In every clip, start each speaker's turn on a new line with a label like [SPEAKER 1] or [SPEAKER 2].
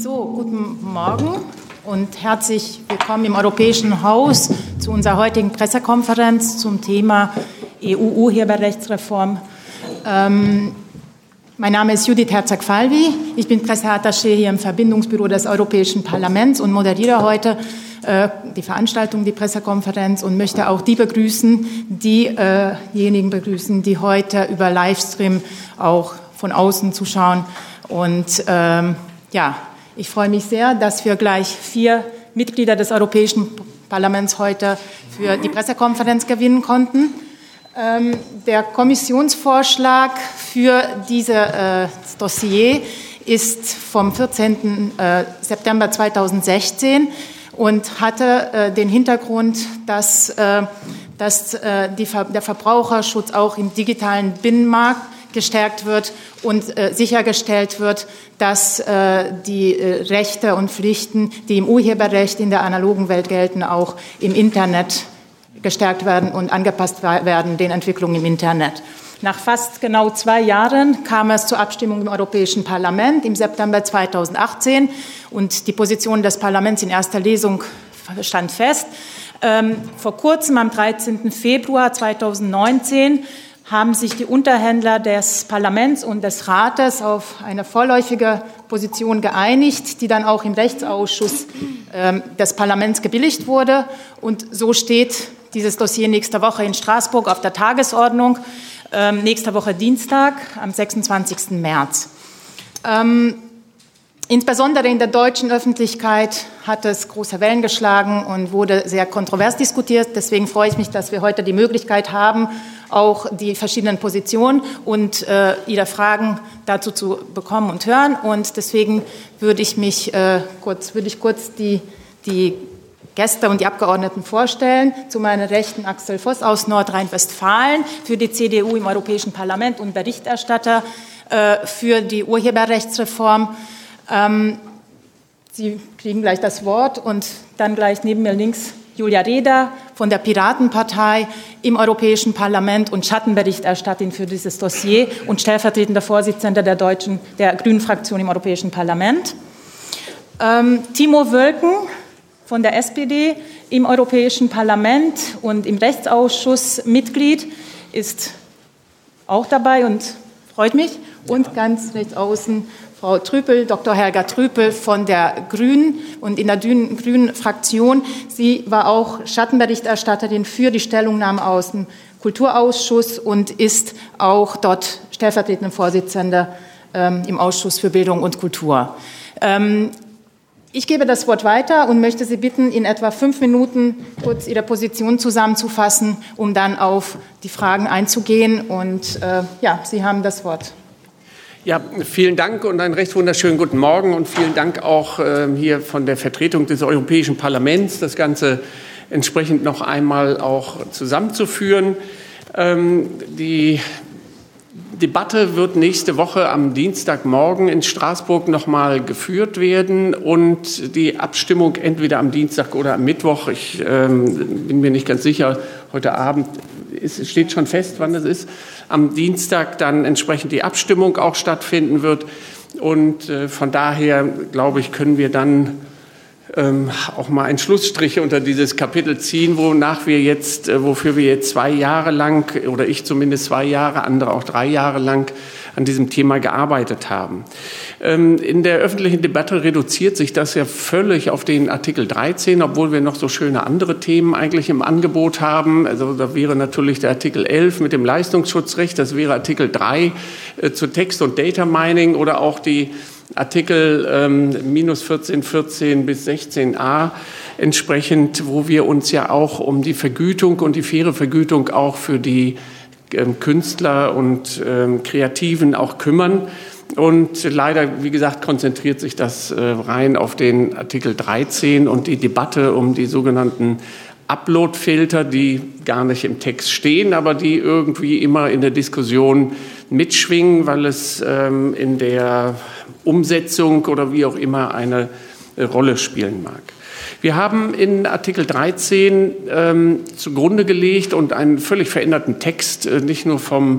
[SPEAKER 1] So, guten Morgen und herzlich willkommen im Europäischen Haus zu unserer heutigen Pressekonferenz zum Thema EU-Urheberrechtsreform. Mein Name ist Judith Herzog-Falvi. Ich bin Presseattaché hier im Verbindungsbüro des Europäischen Parlaments und moderiere heute die Veranstaltung, die Pressekonferenz, und möchte auch diejenigen begrüßen, die heute über Livestream auch von außen zuschauen. Und ich freue mich sehr, dass wir gleich 4 Mitglieder des Europäischen Parlaments heute für die Pressekonferenz gewinnen konnten. Der Kommissionsvorschlag für dieses Dossier ist vom 14. September 2016 und hatte den Hintergrund, dass der Verbraucherschutz auch im digitalen Binnenmarkt gestärkt wird und sichergestellt wird, dass die Rechte und Pflichten, die im Urheberrecht in der analogen Welt gelten, auch im Internet gestärkt werden und angepasst werden den Entwicklungen im Internet. Nach fast genau 2 Jahren kam es zur Abstimmung im Europäischen Parlament im September 2018 und die Position des Parlaments in erster Lesung stand fest. Vor kurzem, am 13. Februar 2019, haben sich die Unterhändler des Parlaments und des Rates auf eine vorläufige Position geeinigt, die dann auch im Rechtsausschuss des Parlaments gebilligt wurde. Und so steht dieses Dossier nächste Woche in Straßburg auf der Tagesordnung, nächste Woche Dienstag, am 26. März. Insbesondere in der deutschen Öffentlichkeit hat es große Wellen geschlagen und wurde sehr kontrovers diskutiert. Deswegen freue ich mich, dass wir heute die Möglichkeit haben, auch die verschiedenen Positionen und Ihre Fragen dazu zu bekommen und hören. Und deswegen würde ich kurz die Gäste und die Abgeordneten vorstellen. Zu meiner Rechten Axel Voss aus Nordrhein-Westfalen für die CDU im Europäischen Parlament und Berichterstatter für die Urheberrechtsreform. Sie kriegen gleich das Wort und dann gleich neben mir links Julia Reda von der Piratenpartei im Europäischen Parlament und Schattenberichterstatterin für dieses Dossier und stellvertretende Vorsitzende der Grünen Fraktion im Europäischen Parlament. Timo Wölken von der SPD im Europäischen Parlament und im Rechtsausschuss Mitglied, ist auch dabei und freut mich. Und ganz rechts außen Frau Trüpel, Dr. Helga Trüpel von der Grünen und in der Grünen Fraktion. Sie war auch Schattenberichterstatterin für die Stellungnahme aus dem Kulturausschuss und ist auch dort stellvertretende Vorsitzende im Ausschuss für Bildung und Kultur. Ich gebe das Wort weiter und möchte Sie bitten, in etwa 5 Minuten kurz Ihre Position zusammenzufassen, um dann auf die Fragen einzugehen. Und Sie haben das Wort.
[SPEAKER 2] Ja, vielen Dank und einen recht wunderschönen guten Morgen und vielen Dank auch hier von der Vertretung des Europäischen Parlaments, das Ganze entsprechend noch einmal auch zusammenzuführen. Die Debatte wird nächste Woche am Dienstagmorgen in Straßburg noch mal geführt werden und die Abstimmung entweder am Dienstag oder am Mittwoch. Ich bin mir nicht ganz sicher, heute Abend steht schon fest, wann es ist. Am Dienstag dann entsprechend die Abstimmung auch stattfinden wird. Und von daher, glaube ich, können wir dann auch mal einen Schlussstrich unter dieses Kapitel ziehen, wofür wir jetzt 2 Jahre lang, oder ich zumindest 2 Jahre, andere auch 3 Jahre lang an diesem Thema gearbeitet haben. In der öffentlichen Debatte reduziert sich das ja völlig auf den Artikel 13, obwohl wir noch so schöne andere Themen eigentlich im Angebot haben. Also da wäre natürlich der Artikel 11 mit dem Leistungsschutzrecht, das wäre Artikel 3 zu Text- und Data Mining oder auch die Artikel -14 bis 16a entsprechend, wo wir uns ja auch um die Vergütung und die faire Vergütung auch für die Künstler und Kreativen auch kümmern. Und leider, wie gesagt, konzentriert sich das rein auf den Artikel 13 und die Debatte um die sogenannten Upload-Filter, die gar nicht im Text stehen, aber die irgendwie immer in der Diskussion mitschwingen, weil es in der Umsetzung oder wie auch immer eine Rolle spielen mag. Wir haben in Artikel 13 zugrunde gelegt und einen völlig veränderten Text, nicht nur vom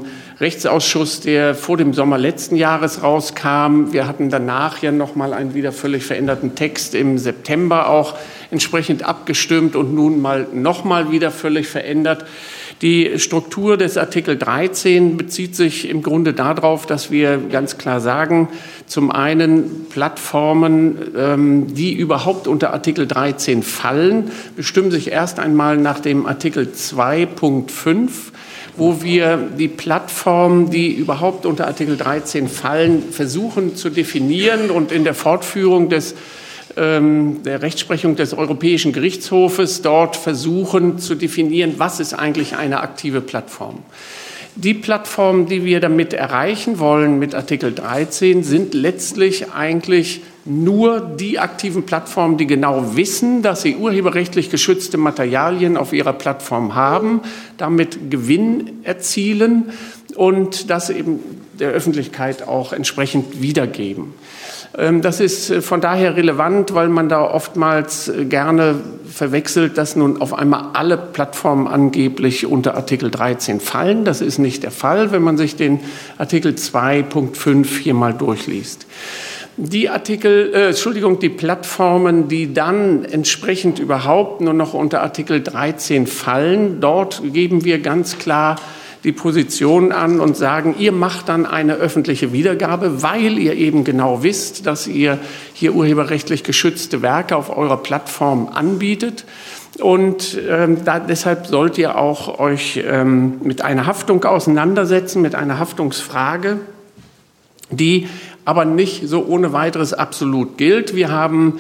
[SPEAKER 2] Rechtsausschuss, der vor dem Sommer letzten Jahres rauskam. Wir hatten danach ja nochmal einen wieder völlig veränderten Text im September auch entsprechend abgestimmt und nun nochmal wieder völlig verändert. Die Struktur des Artikel 13 bezieht sich im Grunde darauf, dass wir ganz klar sagen, zum einen Plattformen, die überhaupt unter Artikel 13 fallen, bestimmen sich erst einmal nach dem Artikel 2.5, wo wir die Plattformen, die überhaupt unter Artikel 13 fallen, versuchen zu definieren und in der Fortführung der Rechtsprechung des Europäischen Gerichtshofes dort versuchen zu definieren, was ist eigentlich eine aktive Plattform. Die Plattformen, die wir damit erreichen wollen mit Artikel 13, sind letztlich eigentlich nur die aktiven Plattformen, die genau wissen, dass sie urheberrechtlich geschützte Materialien auf ihrer Plattform haben, damit Gewinn erzielen und das eben der Öffentlichkeit auch entsprechend wiedergeben. Das ist von daher relevant, weil man da oftmals gerne verwechselt, dass nun auf einmal alle Plattformen angeblich unter Artikel 13 fallen. Das ist nicht der Fall, wenn man sich den Artikel 2.5 hier mal durchliest. Die Plattformen, die dann entsprechend überhaupt nur noch unter Artikel 13 fallen, dort geben wir ganz klar die Position an und sagen, ihr macht dann eine öffentliche Wiedergabe, weil ihr eben genau wisst, dass ihr hier urheberrechtlich geschützte Werke auf eurer Plattform anbietet. Und deshalb sollt ihr auch euch mit einer Haftung auseinandersetzen, mit einer Haftungsfrage, die aber nicht so ohne weiteres absolut gilt. Wir haben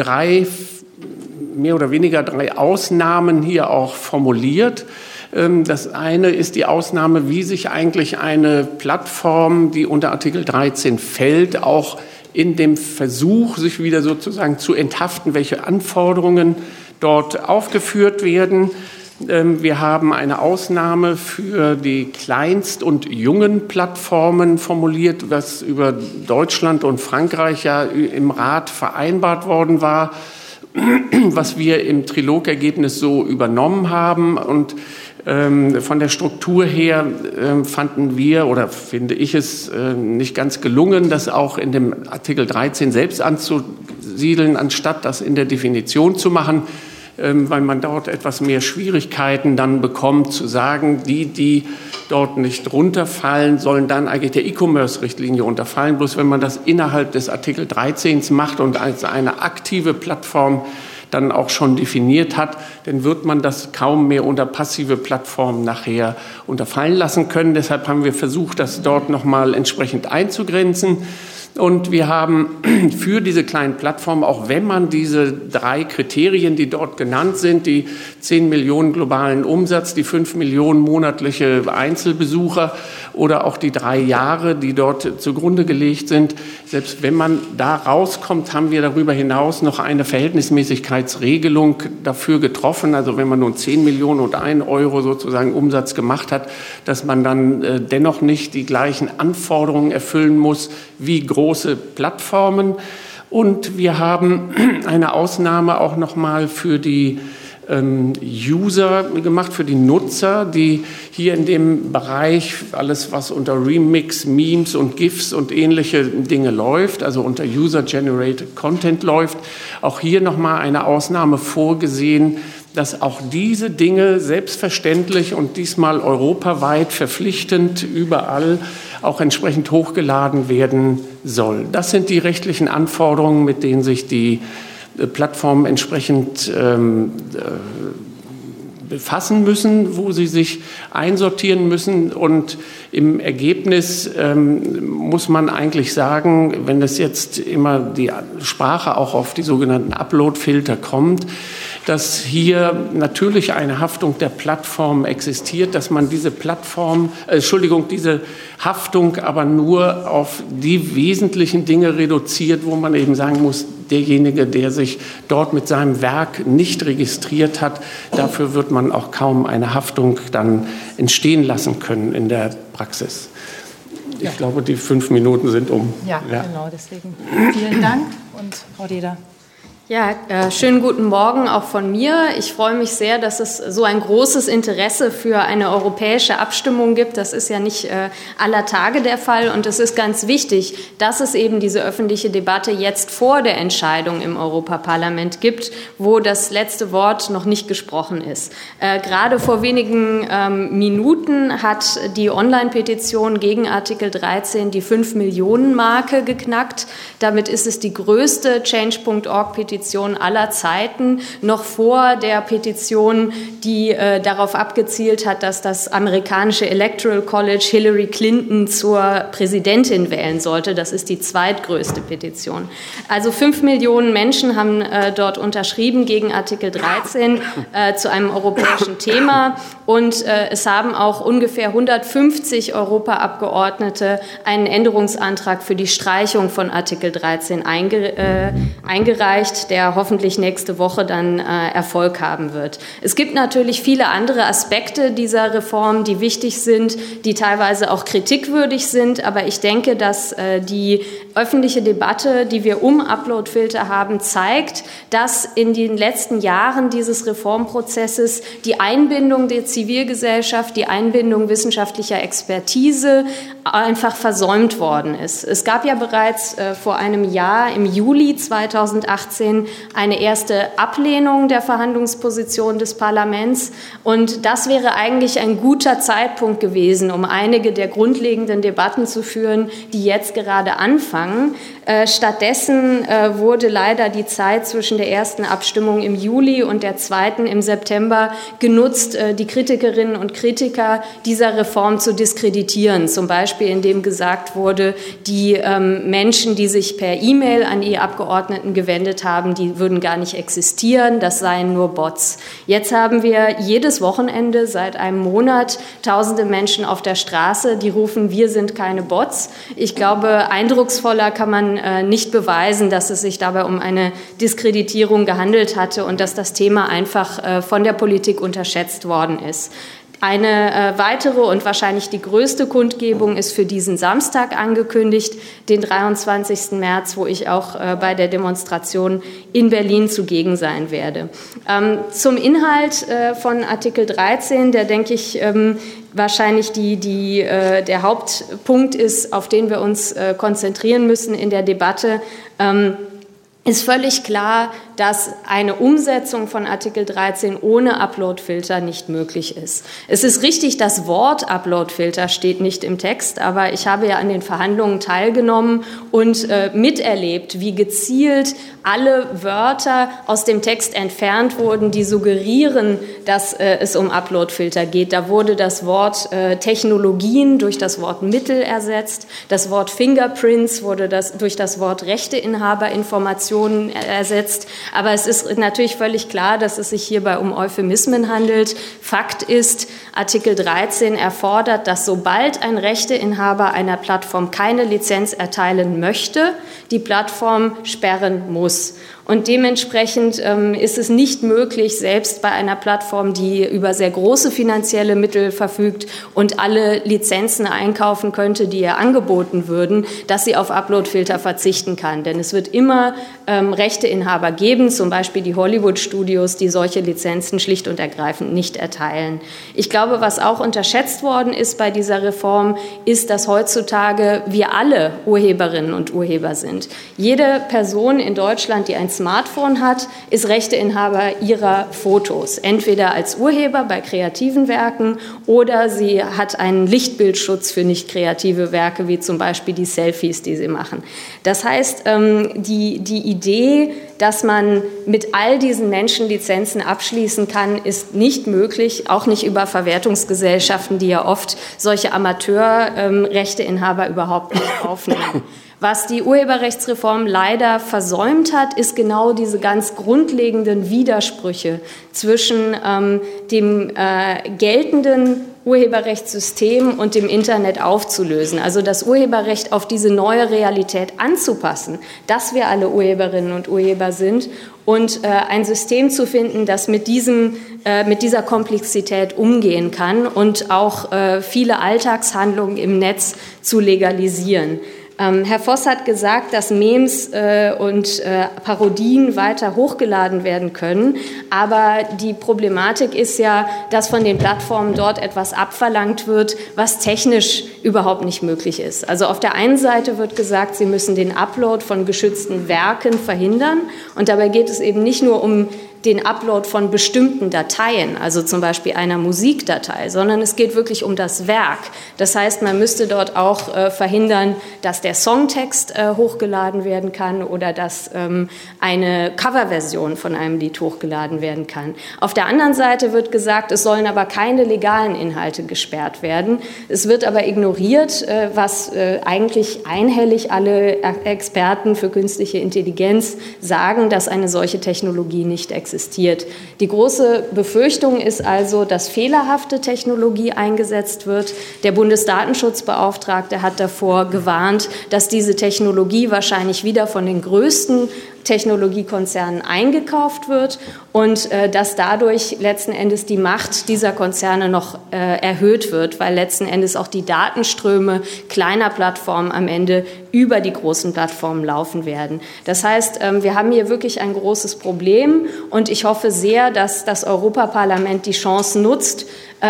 [SPEAKER 2] mehr oder weniger drei Ausnahmen hier auch formuliert. Das eine ist die Ausnahme, wie sich eigentlich eine Plattform, die unter Artikel 13 fällt, auch in dem Versuch, sich wieder sozusagen zu enthaften, welche Anforderungen dort aufgeführt werden. Wir haben eine Ausnahme für die Kleinst- und jungen Plattformen formuliert, was über Deutschland und Frankreich ja im Rat vereinbart worden war, was wir im Trilogergebnis so übernommen haben. Und von der Struktur her fanden wir oder finde ich es nicht ganz gelungen, das auch in dem Artikel 13 selbst anzusiedeln, anstatt das in der Definition zu machen, weil man dort etwas mehr Schwierigkeiten dann bekommt, zu sagen, die dort nicht runterfallen, sollen dann eigentlich der E-Commerce-Richtlinie unterfallen. Bloß wenn man das innerhalb des Artikel 13 macht und als eine aktive Plattform dann auch schon definiert hat, dann wird man das kaum mehr unter passive Plattformen nachher unterfallen lassen können. Deshalb haben wir versucht, das dort nochmal entsprechend einzugrenzen. Und wir haben für diese kleinen Plattformen, auch wenn man diese drei Kriterien, die dort genannt sind, die 10 Millionen globalen Umsatz, die 5 Millionen monatliche Einzelbesucher oder auch die 3 Jahre, die dort zugrunde gelegt sind, selbst wenn man da rauskommt, haben wir darüber hinaus noch eine Verhältnismäßigkeitsregelung dafür getroffen. Also wenn man nun 10 Millionen und 1 Euro sozusagen Umsatz gemacht hat, dass man dann dennoch nicht die gleichen Anforderungen erfüllen muss wie große Plattformen. Und wir haben eine Ausnahme auch noch mal für die User gemacht, für die Nutzer, die hier in dem Bereich alles, was unter Remix, Memes und GIFs und ähnliche Dinge läuft, also unter User-Generated Content läuft, auch hier nochmal eine Ausnahme vorgesehen, dass auch diese Dinge selbstverständlich und diesmal europaweit verpflichtend überall auch entsprechend hochgeladen werden soll. Das sind die rechtlichen Anforderungen, mit denen sich die Plattformen entsprechend befassen müssen, wo sie sich einsortieren müssen. Und im Ergebnis muss man eigentlich sagen, wenn es jetzt immer die Sprache auch auf die sogenannten Upload-Filter kommt, dass hier natürlich eine Haftung der Plattform existiert, dass man diese diese Haftung aber nur auf die wesentlichen Dinge reduziert, wo man eben sagen muss, derjenige, der sich dort mit seinem Werk nicht registriert hat, dafür wird man auch kaum eine Haftung dann entstehen lassen können in der Praxis. Ich glaube, die 5 Minuten sind um.
[SPEAKER 1] Ja, genau, deswegen vielen Dank. Und Frau Deder.
[SPEAKER 3] Ja, schönen guten Morgen auch von mir. Ich freue mich sehr, dass es so ein großes Interesse für eine europäische Abstimmung gibt. Das ist ja nicht aller Tage der Fall und es ist ganz wichtig, dass es eben diese öffentliche Debatte jetzt vor der Entscheidung im Europaparlament gibt, wo das letzte Wort noch nicht gesprochen ist. Gerade vor wenigen Minuten hat die Online-Petition gegen Artikel 13 die 5-Millionen-Marke geknackt. Damit ist es die größte Change.org-Petition aller Zeiten, noch vor der Petition, die darauf abgezielt hat, dass das amerikanische Electoral College Hillary Clinton zur Präsidentin wählen sollte. Das ist die zweitgrößte Petition. Also 5 Millionen Menschen haben dort unterschrieben gegen Artikel 13 zu einem europäischen Thema und es haben auch ungefähr 150 Europaabgeordnete einen Änderungsantrag für die Streichung von Artikel 13 eingereicht, der hoffentlich nächste Woche dann Erfolg haben wird. Es gibt natürlich viele andere Aspekte dieser Reform, die wichtig sind, die teilweise auch kritikwürdig sind, aber ich denke, dass die öffentliche Debatte, die wir um Uploadfilter haben, zeigt, dass in den letzten Jahren dieses Reformprozesses die Einbindung der Zivilgesellschaft, die Einbindung wissenschaftlicher Expertise einfach versäumt worden ist. Es gab ja bereits vor einem Jahr, im Juli 2018, eine erste Ablehnung der Verhandlungsposition des Parlaments. Und das wäre eigentlich ein guter Zeitpunkt gewesen, um einige der grundlegenden Debatten zu führen, die jetzt gerade anfangen. Stattdessen wurde leider die Zeit zwischen der ersten Abstimmung im Juli und der zweiten im September genutzt, die Kritikerinnen und Kritiker dieser Reform zu diskreditieren. Zum Beispiel, indem gesagt wurde, die Menschen, die sich per E-Mail an die Abgeordneten gewendet haben, die würden gar nicht existieren, das seien nur Bots. Jetzt haben wir jedes Wochenende seit einem Monat tausende Menschen auf der Straße, die rufen, wir sind keine Bots. Ich glaube, eindrucksvoller kann man nicht beweisen, dass es sich dabei um eine Diskreditierung gehandelt hatte und dass das Thema einfach von der Politik unterschätzt worden ist. Eine weitere und wahrscheinlich die größte Kundgebung ist für diesen Samstag angekündigt, den 23. März, wo ich auch bei der Demonstration in Berlin zugegen sein werde. Zum Inhalt von Artikel 13, der denke ich wahrscheinlich der Hauptpunkt ist, auf den wir uns konzentrieren müssen in der Debatte, ist völlig klar, dass eine Umsetzung von Artikel 13 ohne Uploadfilter nicht möglich ist. Es ist richtig, das Wort Uploadfilter steht nicht im Text, aber ich habe ja an den Verhandlungen teilgenommen und miterlebt, wie gezielt alle Wörter aus dem Text entfernt wurden, die suggerieren, dass es um Uploadfilter geht. Da wurde das Wort Technologien durch das Wort Mittel ersetzt, das Wort Fingerprints wurde durch das Wort Rechteinhaberinformationen ersetzt. Aber es ist natürlich völlig klar, dass es sich hierbei um Euphemismen handelt. Fakt ist, Artikel 13 erfordert, dass sobald ein Rechteinhaber einer Plattform keine Lizenz erteilen möchte, die Plattform sperren muss. Und dementsprechend ist es nicht möglich, selbst bei einer Plattform, die über sehr große finanzielle Mittel verfügt und alle Lizenzen einkaufen könnte, die ihr angeboten würden, dass sie auf Uploadfilter verzichten kann. Denn es wird immer Rechteinhaber geben, zum Beispiel die Hollywood-Studios, die solche Lizenzen schlicht und ergreifend nicht erteilen. Ich glaube, was auch unterschätzt worden ist bei dieser Reform, ist, dass heutzutage wir alle Urheberinnen und Urheber sind. Jede Person in Deutschland, die ein Smartphone hat, ist Rechteinhaber ihrer Fotos. Entweder als Urheber bei kreativen Werken oder sie hat einen Lichtbildschutz für nicht kreative Werke, wie zum Beispiel die Selfies, die sie machen. Das heißt, die Idee, dass man mit all diesen Menschen Lizenzen abschließen kann, ist nicht möglich, auch nicht über Verwertungsgesellschaften, die ja oft solche Amateurrechteinhaber überhaupt nicht aufnehmen. Was die Urheberrechtsreform leider versäumt hat, ist genau diese ganz grundlegenden Widersprüche zwischen dem geltenden Urheberrechtssystem und dem Internet aufzulösen. Also das Urheberrecht auf diese neue Realität anzupassen, dass wir alle Urheberinnen und Urheber sind und ein System zu finden, das mit dieser Komplexität umgehen kann und auch viele Alltagshandlungen im Netz zu legalisieren. Herr Voss hat gesagt, dass Memes und Parodien weiter hochgeladen werden können. Aber die Problematik ist ja, dass von den Plattformen dort etwas abverlangt wird, was technisch überhaupt nicht möglich ist. Also auf der einen Seite wird gesagt, sie müssen den Upload von geschützten Werken verhindern. Und dabei geht es eben nicht nur um den Upload von bestimmten Dateien, also zum Beispiel einer Musikdatei, sondern es geht wirklich um das Werk. Das heißt, man müsste dort auch verhindern, dass der Songtext hochgeladen werden kann oder dass eine Coverversion von einem Lied hochgeladen werden kann. Auf der anderen Seite wird gesagt, es sollen aber keine legalen Inhalte gesperrt werden. Es wird aber ignoriert, was eigentlich einhellig alle Experten für künstliche Intelligenz sagen, dass eine solche Technologie nicht existiert. Die große Befürchtung ist also, dass fehlerhafte Technologie eingesetzt wird. Der Bundesdatenschutzbeauftragte hat davor gewarnt, dass diese Technologie wahrscheinlich wieder von den größten Technologiekonzernen eingekauft wird und dass dadurch letzten Endes die Macht dieser Konzerne noch erhöht wird, weil letzten Endes auch die Datenströme kleiner Plattformen am Ende über die großen Plattformen laufen werden. Das heißt, wir haben hier wirklich ein großes Problem und ich hoffe sehr, dass das Europaparlament die Chance nutzt,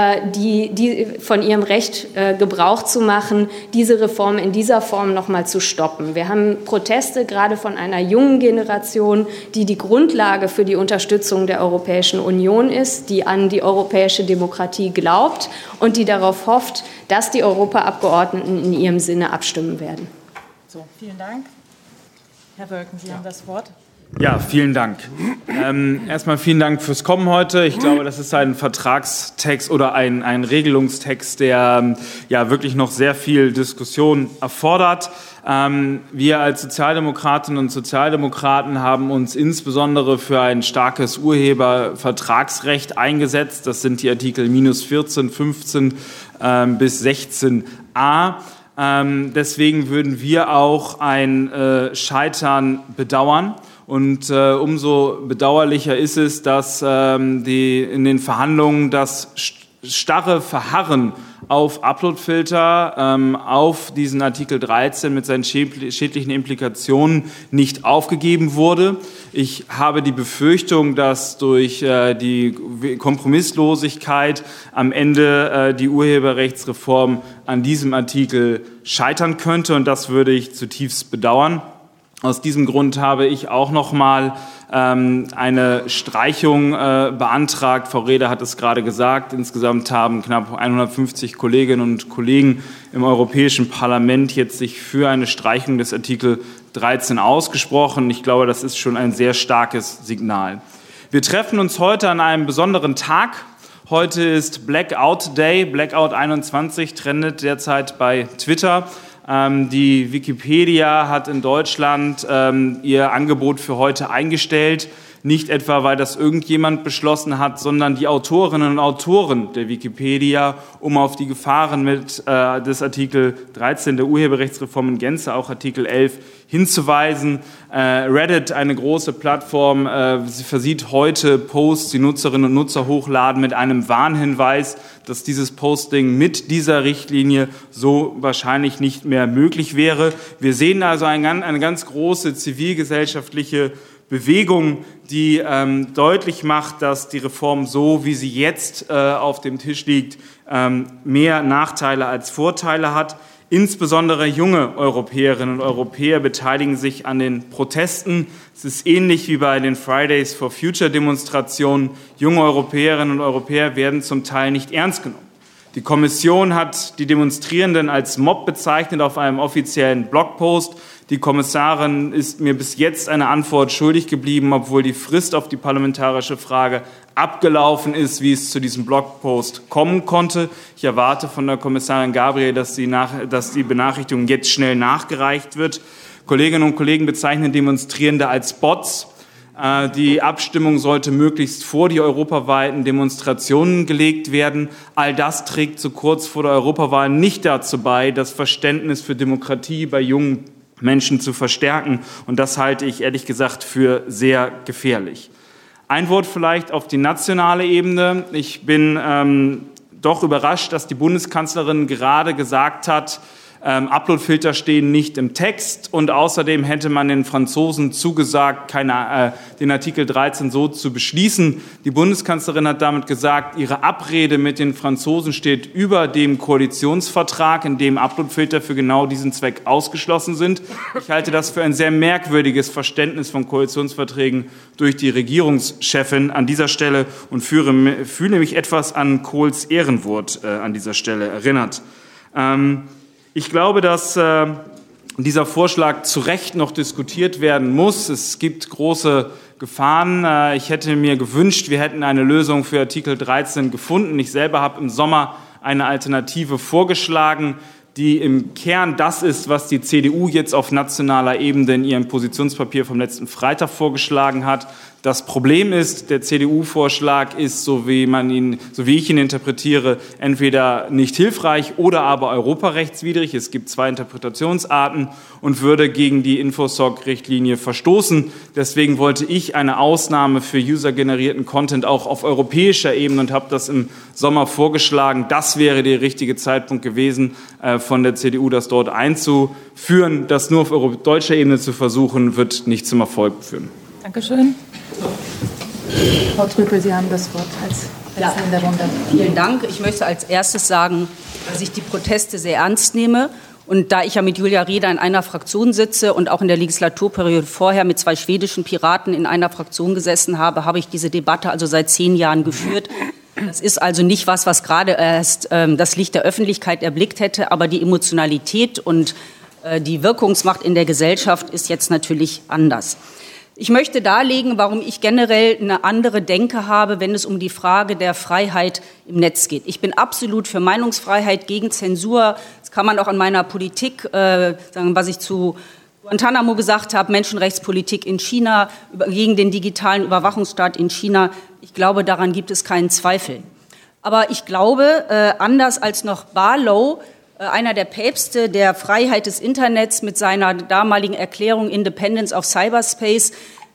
[SPEAKER 3] die von ihrem Recht Gebrauch zu machen, diese Reform in dieser Form noch mal zu stoppen. Wir haben Proteste gerade von einer jungen Generation, die Grundlage für die Unterstützung der Europäischen Union ist, die an die europäische Demokratie glaubt und die darauf hofft, dass die Europaabgeordneten in ihrem Sinne abstimmen werden.
[SPEAKER 1] So, vielen Dank. Herr Wölken, Sie haben das Wort.
[SPEAKER 4] Ja, vielen Dank. Erstmal vielen Dank fürs Kommen heute. Ich glaube, das ist ein Vertragstext oder ein Regelungstext, der ja wirklich noch sehr viel Diskussion erfordert. Wir als Sozialdemokratinnen und Sozialdemokraten haben uns insbesondere für ein starkes Urhebervertragsrecht eingesetzt. Das sind die Artikel -14, 15 bis 16a. Deswegen würden wir auch ein Scheitern bedauern. Und umso bedauerlicher ist es, dass in den Verhandlungen das starre Verharren auf Uploadfilter, auf diesen Artikel 13 mit seinen schädlichen Implikationen nicht aufgegeben wurde. Ich habe die Befürchtung, dass durch die Kompromisslosigkeit am Ende die Urheberrechtsreform an diesem Artikel scheitern könnte, und das würde ich zutiefst bedauern. Aus diesem Grund habe ich auch noch mal eine Streichung beantragt. Frau Rehder hat es gerade gesagt. Insgesamt haben knapp 150 Kolleginnen und Kollegen im Europäischen Parlament jetzt sich für eine Streichung des Artikel 13 ausgesprochen. Ich glaube, das ist schon ein sehr starkes Signal. Wir treffen uns heute an einem besonderen Tag. Heute ist Blackout Day. Blackout 21 trendet derzeit bei Twitter. Die Wikipedia hat in Deutschland ihr Angebot für heute eingestellt. Nicht etwa, weil das irgendjemand beschlossen hat, sondern die Autorinnen und Autoren der Wikipedia, um auf die Gefahren des Artikel 13 der Urheberrechtsreform in Gänze, auch Artikel 11, hinzuweisen. Reddit, eine große Plattform, sie versieht heute Posts, die Nutzerinnen und Nutzer hochladen, mit einem Warnhinweis, dass dieses Posting mit dieser Richtlinie so wahrscheinlich nicht mehr möglich wäre. Wir sehen also eine ganz große zivilgesellschaftliche Bewegung, die deutlich macht, dass die Reform so, wie sie jetzt auf dem Tisch liegt, mehr Nachteile als Vorteile hat. Insbesondere junge Europäerinnen und Europäer beteiligen sich an den Protesten. Es ist ähnlich wie bei den Fridays for Future Demonstrationen. Junge Europäerinnen und Europäer werden zum Teil nicht ernst genommen. Die Kommission hat die Demonstrierenden als Mob bezeichnet auf einem offiziellen Blogpost. Die Kommissarin ist mir bis jetzt eine Antwort schuldig geblieben, obwohl die Frist auf die parlamentarische Frage abgelaufen ist, wie es zu diesem Blogpost kommen konnte. Ich erwarte von der Kommissarin Gabriel, dass die Benachrichtigung jetzt schnell nachgereicht wird. Kolleginnen und Kollegen bezeichnen Demonstrierende als Bots. Die Abstimmung sollte möglichst vor die europaweiten Demonstrationen gelegt werden. All das trägt so kurz vor der Europawahl nicht dazu bei, das Verständnis für Demokratie bei jungen Menschen zu verstärken. Und das halte ich ehrlich gesagt für sehr gefährlich. Ein Wort vielleicht auf die nationale Ebene. Ich bin doch überrascht, dass die Bundeskanzlerin gerade gesagt hat, Uploadfilter stehen nicht im Text und außerdem hätte man den Franzosen zugesagt, den Artikel 13 so zu beschließen. Die Bundeskanzlerin hat damit gesagt, ihre Abrede mit den Franzosen steht über dem Koalitionsvertrag, in dem Uploadfilter für genau diesen Zweck ausgeschlossen sind. Ich halte das für ein sehr merkwürdiges Verständnis von Koalitionsverträgen durch die Regierungschefin an dieser Stelle und fühle mich etwas an Kohls Ehrenwort an dieser Stelle erinnert. Ich glaube, dass dieser Vorschlag zu Recht noch diskutiert werden muss. Es gibt große Gefahren. Ich hätte mir gewünscht, wir hätten eine Lösung für Artikel 13 gefunden. Ich selber habe im Sommer eine Alternative vorgeschlagen, die im Kern das ist, was die CDU jetzt auf nationaler Ebene in ihrem Positionspapier vom letzten Freitag vorgeschlagen hat. Das Problem ist, der CDU-Vorschlag ist, so wie ich ihn interpretiere, entweder nicht hilfreich oder aber europarechtswidrig. Es gibt 2 Interpretationsarten und würde gegen die Infosoc-Richtlinie verstoßen. Deswegen wollte ich eine Ausnahme für usergenerierten Content auch auf europäischer Ebene und habe das im Sommer vorgeschlagen. Das wäre der richtige Zeitpunkt gewesen, von der CDU das dort einzuführen. Das nur auf deutscher Ebene zu versuchen, wird nicht zum Erfolg führen.
[SPEAKER 1] Dankeschön. Frau Trüpel, Sie haben das Wort als Letzte in der Runde.
[SPEAKER 5] Vielen Dank. Ich möchte als erstes sagen, dass ich die Proteste sehr ernst nehme. Und da ich ja mit Julia Reda in einer Fraktion sitze und auch in der Legislaturperiode vorher mit 2 schwedischen Piraten in einer Fraktion gesessen habe, habe ich diese Debatte also seit 10 Jahren geführt. Das ist also nicht was gerade erst das Licht der Öffentlichkeit erblickt hätte, aber die Emotionalität und die Wirkungsmacht in der Gesellschaft ist jetzt natürlich anders. Ich möchte darlegen, warum ich generell eine andere Denke habe, wenn es um die Frage der Freiheit im Netz geht. Ich bin absolut für Meinungsfreiheit, gegen Zensur. Das kann man auch an meiner Politik sagen, was ich zu Guantanamo gesagt habe, Menschenrechtspolitik in China, gegen den digitalen Überwachungsstaat in China. Ich glaube, daran gibt es keinen Zweifel. Aber ich glaube, anders als noch Barlow, einer der Päpste der Freiheit des Internets mit seiner damaligen Erklärung Independence of Cyberspace.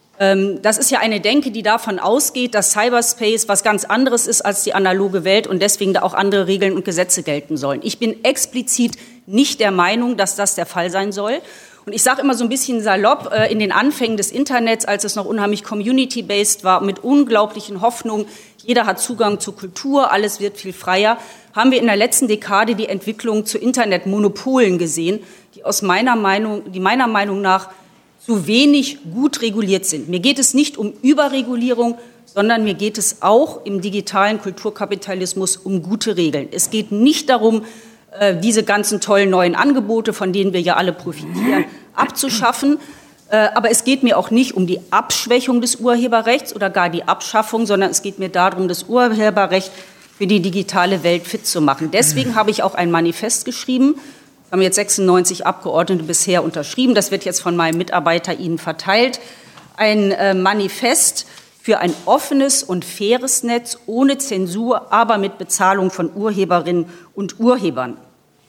[SPEAKER 5] Das ist ja eine Denke, die davon ausgeht, dass Cyberspace was ganz anderes ist als die analoge Welt und deswegen da auch andere Regeln und Gesetze gelten sollen. Ich bin explizit nicht der Meinung, dass das der Fall sein soll. Und ich sage immer so ein bisschen salopp, in den Anfängen des Internets, als es noch unheimlich community-based war, mit unglaublichen Hoffnungen, jeder hat Zugang zur Kultur, alles wird viel freier, haben wir in der letzten Dekade die Entwicklung zu Internetmonopolen gesehen, die meiner Meinung nach zu wenig gut reguliert sind. Mir geht es nicht um Überregulierung, sondern mir geht es auch im digitalen Kulturkapitalismus um gute Regeln. Es geht nicht darum, diese ganzen tollen neuen Angebote, von denen wir ja alle profitieren, abzuschaffen. Aber es geht mir auch nicht um die Abschwächung des Urheberrechts oder gar die Abschaffung, sondern es geht mir darum, das Urheberrecht für die digitale Welt fit zu machen. Deswegen habe ich auch ein Manifest geschrieben. Das haben jetzt 96 Abgeordnete bisher unterschrieben. Das wird jetzt von meinem Mitarbeiter Ihnen verteilt. Ein Manifest für ein offenes und faires Netz ohne Zensur, aber mit Bezahlung von Urheberinnen und Urhebern.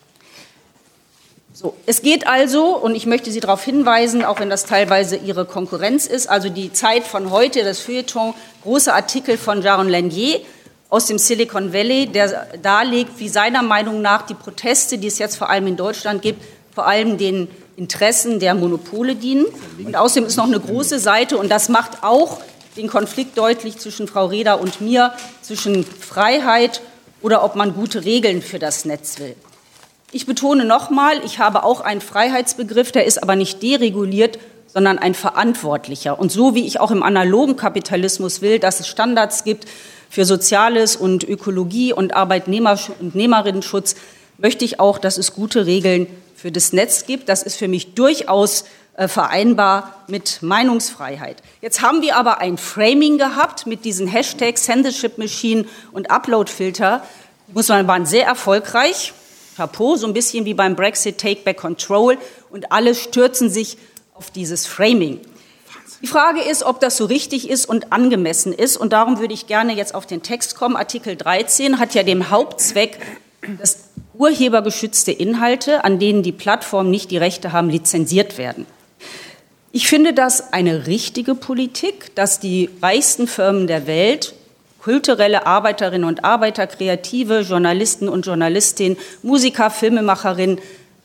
[SPEAKER 5] So, es geht also, und ich möchte Sie darauf hinweisen, auch wenn das teilweise Ihre Konkurrenz ist, also die Zeit von heute, das Feuilleton, große Artikel von Jaron Lanier aus dem Silicon Valley, der darlegt, wie seiner Meinung nach die Proteste, die es jetzt vor allem in Deutschland gibt, vor allem den Interessen der Monopole dienen. Und außerdem ist noch eine große Seite, und das macht auch den Konflikt deutlich zwischen Frau Reda und mir, zwischen Freiheit oder ob man gute Regeln für das Netz will. Ich betone nochmal, ich habe auch einen Freiheitsbegriff, der ist aber nicht dereguliert, sondern ein verantwortlicher. Und so wie ich auch im analogen Kapitalismus will, dass es Standards gibt für Soziales und Ökologie und Arbeitnehmerinnenschutz, möchte ich auch, dass es gute Regeln für das Netz gibt. Das ist für mich durchaus vereinbar mit Meinungsfreiheit. Jetzt haben wir aber ein Framing gehabt mit diesen Hashtags Censorship Machine und Uploadfilter. Waren sehr erfolgreich. Chapeau, so ein bisschen wie beim Brexit, Take Back Control, und alle stürzen sich auf dieses Framing. Die Frage ist, ob das so richtig ist und angemessen ist, und darum würde ich gerne jetzt auf den Text kommen. Artikel 13 hat ja den Hauptzweck, dass urhebergeschützte Inhalte, an denen die Plattformen nicht die Rechte haben, lizenziert werden. Ich finde das eine richtige Politik, dass die reichsten Firmen der Welt, kulturelle Arbeiterinnen und Arbeiter, Kreative, Journalisten und Journalistinnen, Musiker, Filmemacherinnen,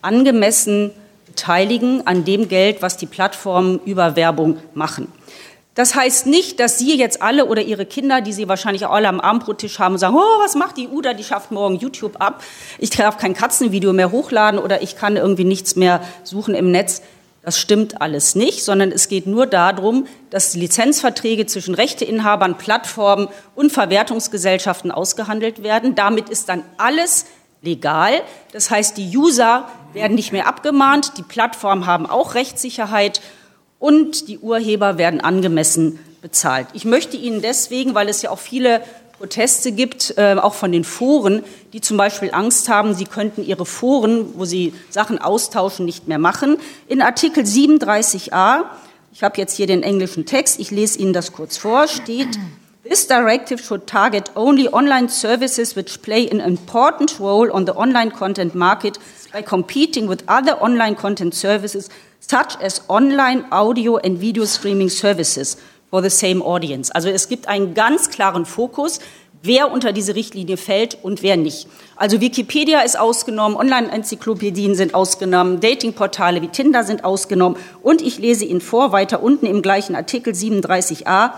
[SPEAKER 5] angemessen beteiligen an dem Geld, was die Plattformen über Werbung machen. Das heißt nicht, dass Sie jetzt alle oder Ihre Kinder, die Sie wahrscheinlich auch alle am Abendbrottisch haben, sagen, oh, was macht die EU da, die schafft morgen YouTube ab, ich darf kein Katzenvideo mehr hochladen oder ich kann irgendwie nichts mehr suchen im Netz. Das stimmt alles nicht, sondern es geht nur darum, dass Lizenzverträge zwischen Rechteinhabern, Plattformen und Verwertungsgesellschaften ausgehandelt werden. Damit ist dann alles legal. Das heißt, die User werden nicht mehr abgemahnt, die Plattformen haben auch Rechtssicherheit und die Urheber werden angemessen bezahlt. Ich möchte Ihnen deswegen, weil es ja auch viele Proteste gibt, auch von den Foren, die zum Beispiel Angst haben, sie könnten ihre Foren, wo sie Sachen austauschen, nicht mehr machen. In Artikel 37a, ich habe jetzt hier den englischen Text, ich lese Ihnen das kurz vor, steht: This directive should target only online services which play an important role on the online content market by competing with other online content services such as online audio and video streaming services for the same audience. Also es gibt einen ganz klaren Fokus, wer unter diese Richtlinie fällt und wer nicht. Also Wikipedia ist ausgenommen, Online-Enzyklopädien sind ausgenommen, Datingportale wie Tinder sind ausgenommen und ich lese Ihnen vor, weiter unten im gleichen Artikel 37a,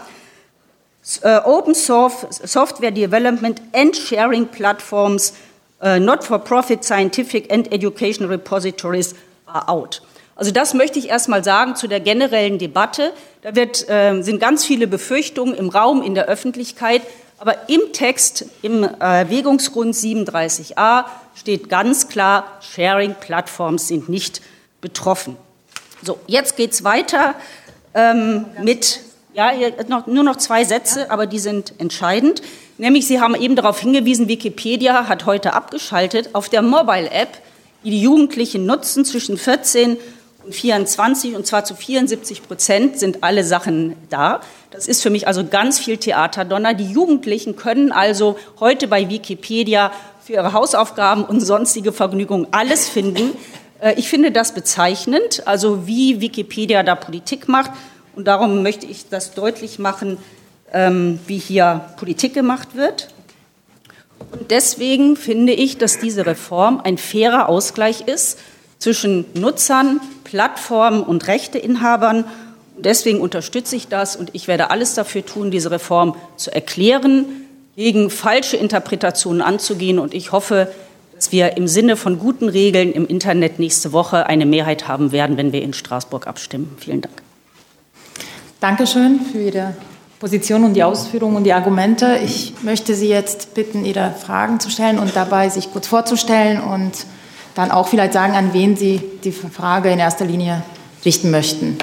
[SPEAKER 5] Open Software Development and Sharing Platforms, Not-for-Profit Scientific and Educational Repositories are out. Also das möchte ich erst mal sagen zu der generellen Debatte. Da sind ganz viele Befürchtungen im Raum, in der Öffentlichkeit. Aber im Text, im Erwägungsgrund 37a steht ganz klar, Sharing-Plattforms sind nicht betroffen. So, jetzt geht's weiter mit, nur noch 2 Sätze, aber die sind entscheidend. Nämlich, Sie haben eben darauf hingewiesen, Wikipedia hat heute abgeschaltet. Auf der Mobile-App, die die Jugendlichen nutzen, zwischen 14 und 24, und zwar zu 74% sind alle Sachen da. Das ist für mich also ganz viel Theaterdonner. Die Jugendlichen können also heute bei Wikipedia für ihre Hausaufgaben und sonstige Vergnügungen alles finden. Ich finde das bezeichnend, also wie Wikipedia da Politik macht. Und darum möchte ich das deutlich machen, wie hier Politik gemacht wird. Und deswegen finde ich, dass diese Reform ein fairer Ausgleich ist zwischen Nutzern, Plattformen und Rechteinhabern. Und deswegen unterstütze ich das und ich werde alles dafür tun, diese Reform zu erklären, gegen falsche Interpretationen anzugehen. Und ich hoffe, dass wir im Sinne von guten Regeln im Internet nächste Woche eine Mehrheit haben werden, wenn wir in Straßburg abstimmen. Vielen Dank.
[SPEAKER 1] Dankeschön für Ihre Position und die Ausführungen und die Argumente. Ich möchte Sie jetzt bitten, Ihre Fragen zu stellen und dabei sich kurz vorzustellen und dann auch vielleicht sagen, an wen Sie die Frage in erster Linie richten möchten.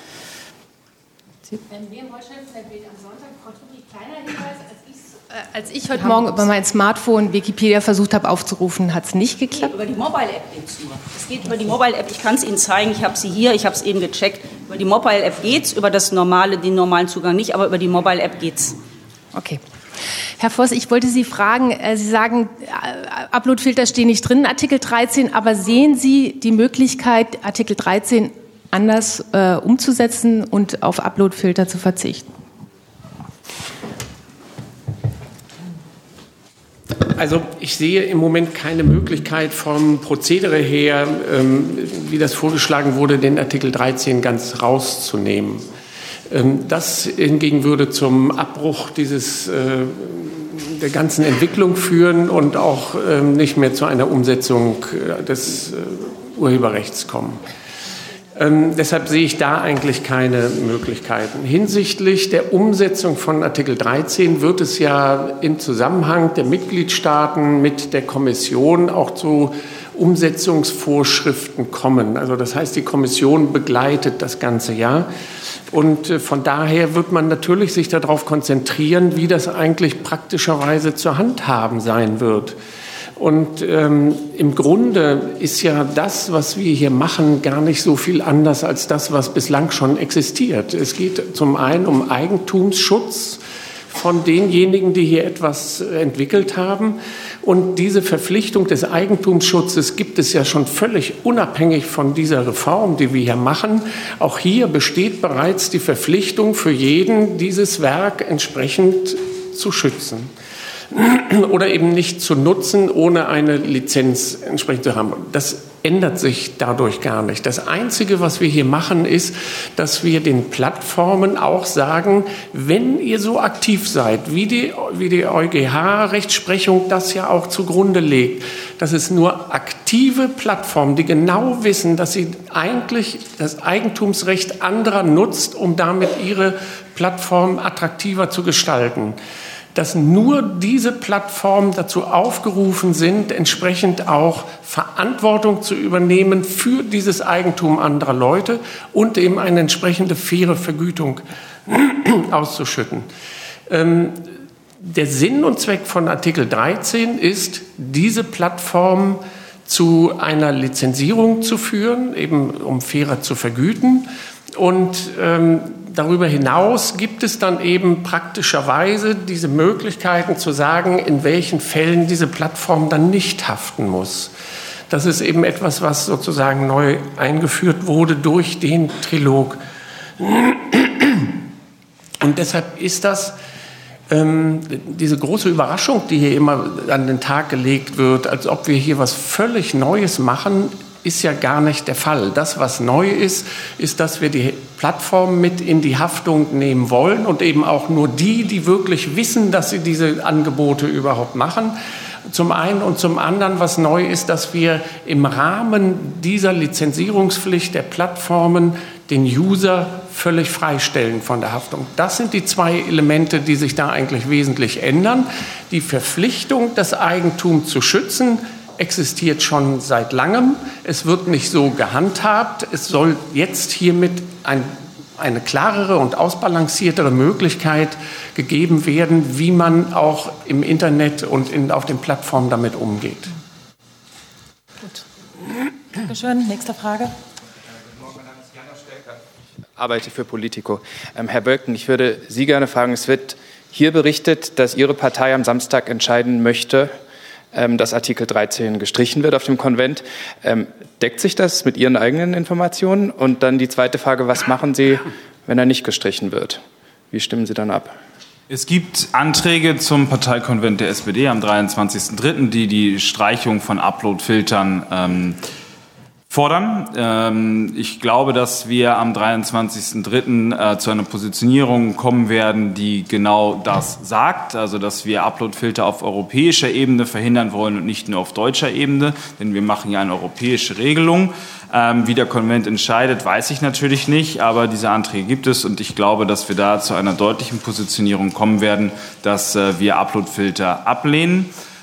[SPEAKER 6] Wir in Holstein-Bild am Sonntag, Frau Trubi, kleiner Hinweis, als ich heute Morgen über mein Smartphone Wikipedia versucht habe aufzurufen, hat es nicht geklappt.
[SPEAKER 5] Über die Mobile-App geht es nur. Es geht über die Mobile-App, ich kann es Ihnen zeigen, ich habe sie hier, ich habe es eben gecheckt. Über die Mobile-App geht es, über den normalen Zugang nicht, aber über die Mobile-App geht es.
[SPEAKER 6] Okay. Herr Voss, ich wollte Sie fragen, Sie sagen, Uploadfilter stehen nicht drin in Artikel 13, aber sehen Sie die Möglichkeit, Artikel 13 anders umzusetzen und auf Uploadfilter zu verzichten?
[SPEAKER 2] Also ich sehe im Moment keine Möglichkeit vom Prozedere her, wie das vorgeschlagen wurde, den Artikel 13 ganz rauszunehmen. Das hingegen würde zum Abbruch der ganzen Entwicklung führen und auch nicht mehr zu einer Umsetzung des Urheberrechts kommen. Deshalb sehe ich da eigentlich keine Möglichkeiten. Hinsichtlich der Umsetzung von Artikel 13 wird es ja im Zusammenhang der Mitgliedstaaten mit der Kommission auch zu Umsetzungsvorschriften kommen. Also das heißt, die Kommission begleitet das ganze Jahr. Und von daher wird man natürlich sich darauf konzentrieren, wie das eigentlich praktischerweise zu handhaben sein wird. Und im Grunde ist ja das, was wir hier machen, gar nicht so viel anders als das, was bislang schon existiert. Es geht zum einen um Eigentumsschutz von denjenigen, die hier etwas entwickelt haben. Und diese Verpflichtung des Eigentumsschutzes gibt es ja schon völlig unabhängig von dieser Reform, die wir hier machen. Auch hier besteht bereits die Verpflichtung für jeden, dieses Werk entsprechend zu schützen oder eben nicht zu nutzen, ohne eine Lizenz entsprechend zu haben. Das ändert sich dadurch gar nicht. Das Einzige, was wir hier machen, ist, dass wir den Plattformen auch sagen, wenn ihr so aktiv seid, wie die EuGH-Rechtsprechung das ja auch zugrunde legt, dass es nur aktive Plattformen, die genau wissen, dass sie eigentlich das Eigentumsrecht anderer nutzt, um damit ihre Plattform attraktiver zu gestalten, dass nur diese Plattformen dazu aufgerufen sind, entsprechend auch Verantwortung zu übernehmen für dieses Eigentum anderer Leute und eben eine entsprechende faire Vergütung auszuschütten. Der Sinn und Zweck von Artikel 13 ist, diese Plattformen zu einer Lizenzierung zu führen, eben um fairer zu vergüten. Und darüber hinaus gibt es dann eben praktischerweise diese Möglichkeiten zu sagen, in welchen Fällen diese Plattform dann nicht haften muss. Das ist eben etwas, was sozusagen neu eingeführt wurde durch den Trilog. Und deshalb ist das diese große Überraschung, die hier immer an den Tag gelegt wird, als ob wir hier was völlig Neues machen, ist ja gar nicht der Fall. Das, was neu ist, ist, dass wir die Plattform mit in die Haftung nehmen wollen und eben auch nur die, die wirklich wissen, dass sie diese Angebote überhaupt machen. Zum einen und zum anderen, was neu ist, dass wir im Rahmen dieser Lizenzierungspflicht der Plattformen den User völlig freistellen von der Haftung. Das sind die zwei Elemente, die sich da eigentlich wesentlich ändern. Die Verpflichtung, das Eigentum zu schützen, existiert schon seit langem. Es wird nicht so gehandhabt. Es soll jetzt hiermit eine klarere und ausbalanciertere Möglichkeit gegeben werden, wie man auch im Internet und auf den Plattformen damit umgeht.
[SPEAKER 1] Gut. Dankeschön. Nächste Frage.
[SPEAKER 7] Ich arbeite für Politico. Herr Bölken, ich würde Sie gerne fragen, es wird hier berichtet, dass Ihre Partei am Samstag entscheiden möchte, dass Artikel 13 gestrichen wird auf dem Konvent. Deckt sich das mit Ihren eigenen Informationen? Und dann die zweite Frage, was machen Sie, wenn er nicht gestrichen wird? Wie stimmen Sie dann ab?
[SPEAKER 4] Es gibt Anträge zum Parteikonvent der SPD am 23.03., die die Streichung von Upload-Filtern fordern. Ich glaube, dass wir am 23.03. Zu einer Positionierung kommen werden, die genau das sagt, also dass wir Uploadfilter auf europäischer Ebene verhindern wollen und nicht nur auf deutscher Ebene, denn wir machen ja eine europäische Regelung. Wie der Konvent entscheidet, weiß ich natürlich nicht, aber diese Anträge gibt es und ich glaube, dass wir da zu einer deutlichen Positionierung kommen werden, dass wir Uploadfilter ablehnen.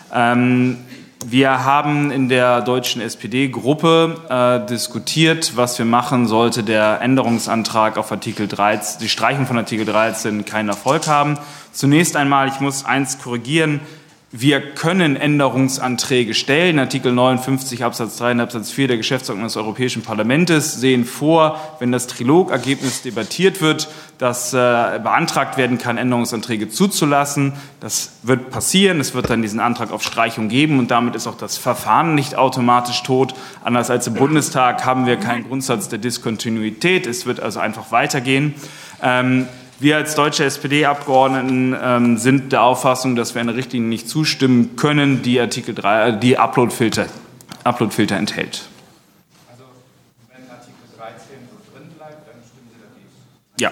[SPEAKER 4] Wir haben in der deutschen SPD-Gruppe diskutiert, was wir machen, sollte der Änderungsantrag auf Artikel 13, die Streichung von Artikel 13 keinen Erfolg haben. Zunächst einmal, ich muss eins korrigieren, wir können Änderungsanträge stellen. Artikel 59 Absatz 3 und Absatz 4 der Geschäftsordnung des Europäischen Parlaments sehen vor, wenn das Trilogergebnis debattiert wird, dass beantragt werden kann, Änderungsanträge zuzulassen. Das wird passieren. Es wird dann diesen Antrag auf Streichung geben und damit ist auch das Verfahren nicht automatisch tot. Anders als im Bundestag haben wir keinen Grundsatz der Diskontinuität. Es wird also einfach weitergehen. Wir als deutsche SPD-Abgeordneten sind der Auffassung, dass wir einer Richtlinie nicht zustimmen können, die Artikel 3, die Uploadfilter enthält.
[SPEAKER 7] Also wenn Artikel 13 so drin bleibt, dann stimmen Sie dagegen?
[SPEAKER 4] Ja.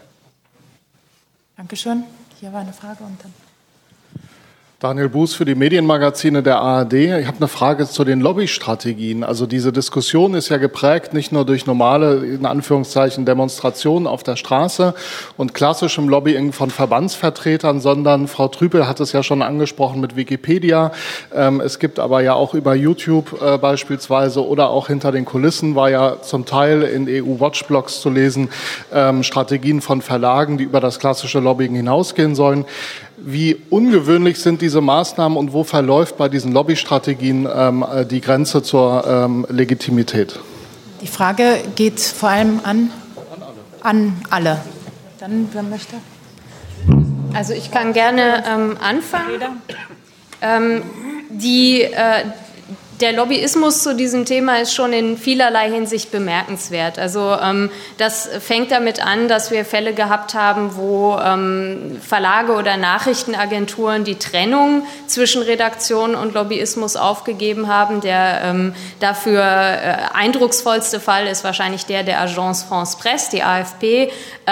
[SPEAKER 1] Dankeschön. Hier war eine Frage und dann.
[SPEAKER 8] Daniel Buß für die Medienmagazine der ARD. Ich habe eine Frage zu den Lobbystrategien. Also diese Diskussion ist ja geprägt nicht nur durch normale, in Anführungszeichen, Demonstrationen auf der Straße und klassischem Lobbying von Verbandsvertretern, sondern Frau Trüpel hat es ja schon angesprochen mit Wikipedia. Es gibt aber ja auch über YouTube beispielsweise oder auch hinter den Kulissen war ja zum Teil in EU-Watch-Blogs zu lesen, Strategien von Verlagen, die über das klassische Lobbying hinausgehen sollen. Wie ungewöhnlich sind diese Maßnahmen und wo verläuft bei diesen Lobbystrategien die Grenze zur Legitimität?
[SPEAKER 1] Die Frage geht vor allem an alle. Dann, wer möchte?
[SPEAKER 3] Also ich kann gerne anfangen. Der Lobbyismus zu diesem Thema ist schon in vielerlei Hinsicht bemerkenswert. Also das fängt damit an, dass wir Fälle gehabt haben, wo Verlage oder Nachrichtenagenturen die Trennung zwischen Redaktion und Lobbyismus aufgegeben haben. Der dafür eindrucksvollste Fall ist wahrscheinlich der Agence France Presse, die AFP,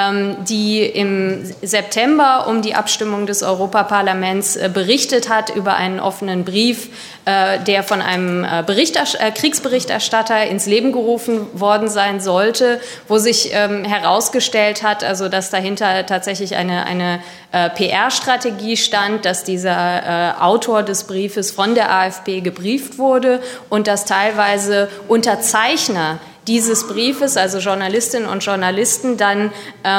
[SPEAKER 3] die im September um die Abstimmung des Europaparlaments berichtet hat über einen offenen Brief, der von einem Kriegsberichterstatter ins Leben gerufen worden sein sollte, wo sich herausgestellt hat, also dass dahinter tatsächlich eine PR-Strategie stand, dass dieser Autor des Briefes von der AfP gebrieft wurde und dass teilweise Unterzeichner dieses Briefes, also Journalistinnen und Journalisten, dann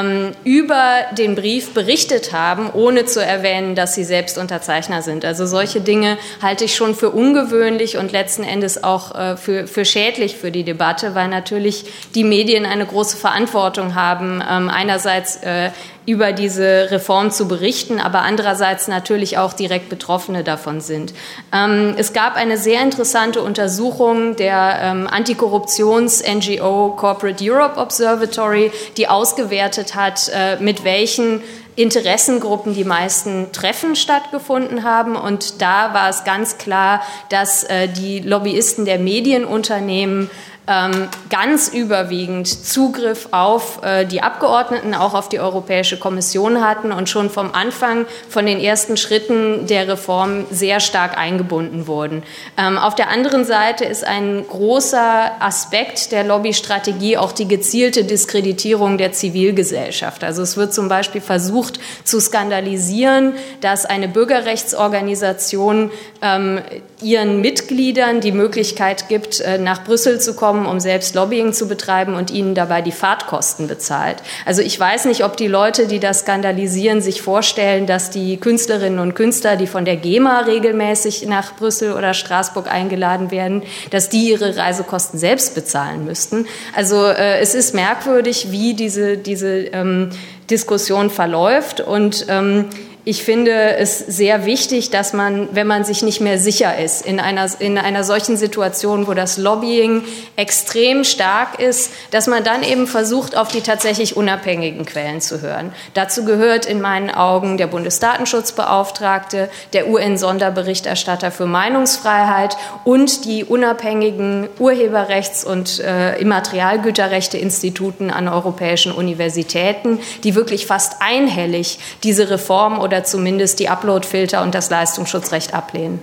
[SPEAKER 3] über den Brief berichtet haben, ohne zu erwähnen, dass sie selbst Unterzeichner sind. Also solche Dinge halte ich schon für ungewöhnlich und letzten Endes auch für schädlich für die Debatte, weil natürlich die Medien eine große Verantwortung haben, einerseits über diese Reform zu berichten, aber andererseits natürlich auch direkt Betroffene davon sind. Es gab eine sehr interessante Untersuchung der Antikorruptions-NGO Corporate Europe Observatory, die ausgewertet hat, mit welchen Interessengruppen die meisten Treffen stattgefunden haben. Und da war es ganz klar, dass die Lobbyisten der Medienunternehmen ganz überwiegend Zugriff auf die Abgeordneten, auch auf die Europäische Kommission hatten und schon vom Anfang, von den ersten Schritten der Reform sehr stark eingebunden wurden. Auf der anderen Seite ist ein großer Aspekt der Lobbystrategie auch die gezielte Diskreditierung der Zivilgesellschaft. Also es wird zum Beispiel versucht zu skandalisieren, dass eine Bürgerrechtsorganisation ihren Mitgliedern die Möglichkeit gibt, nach Brüssel zu kommen, um selbst Lobbying zu betreiben und ihnen dabei die Fahrtkosten bezahlt. Also ich weiß nicht, ob die Leute, die das skandalisieren, sich vorstellen, dass die Künstlerinnen und Künstler, die von der GEMA regelmäßig nach Brüssel oder Straßburg eingeladen werden, dass die ihre Reisekosten selbst bezahlen müssten. Also es ist merkwürdig, wie diese Diskussion verläuft und ich finde es sehr wichtig, dass man, wenn man sich nicht mehr sicher ist, in einer solchen Situation, wo das Lobbying extrem stark ist, dass man dann eben versucht, auf die tatsächlich unabhängigen Quellen zu hören. Dazu gehört in meinen Augen der Bundesdatenschutzbeauftragte, der UN-Sonderberichterstatter für Meinungsfreiheit und die unabhängigen Urheberrechts- und Immaterialgüterrechte-Instituten an europäischen Universitäten, die wirklich fast einhellig diese Reform oder zumindest die Uploadfilter und das Leistungsschutzrecht ablehnen.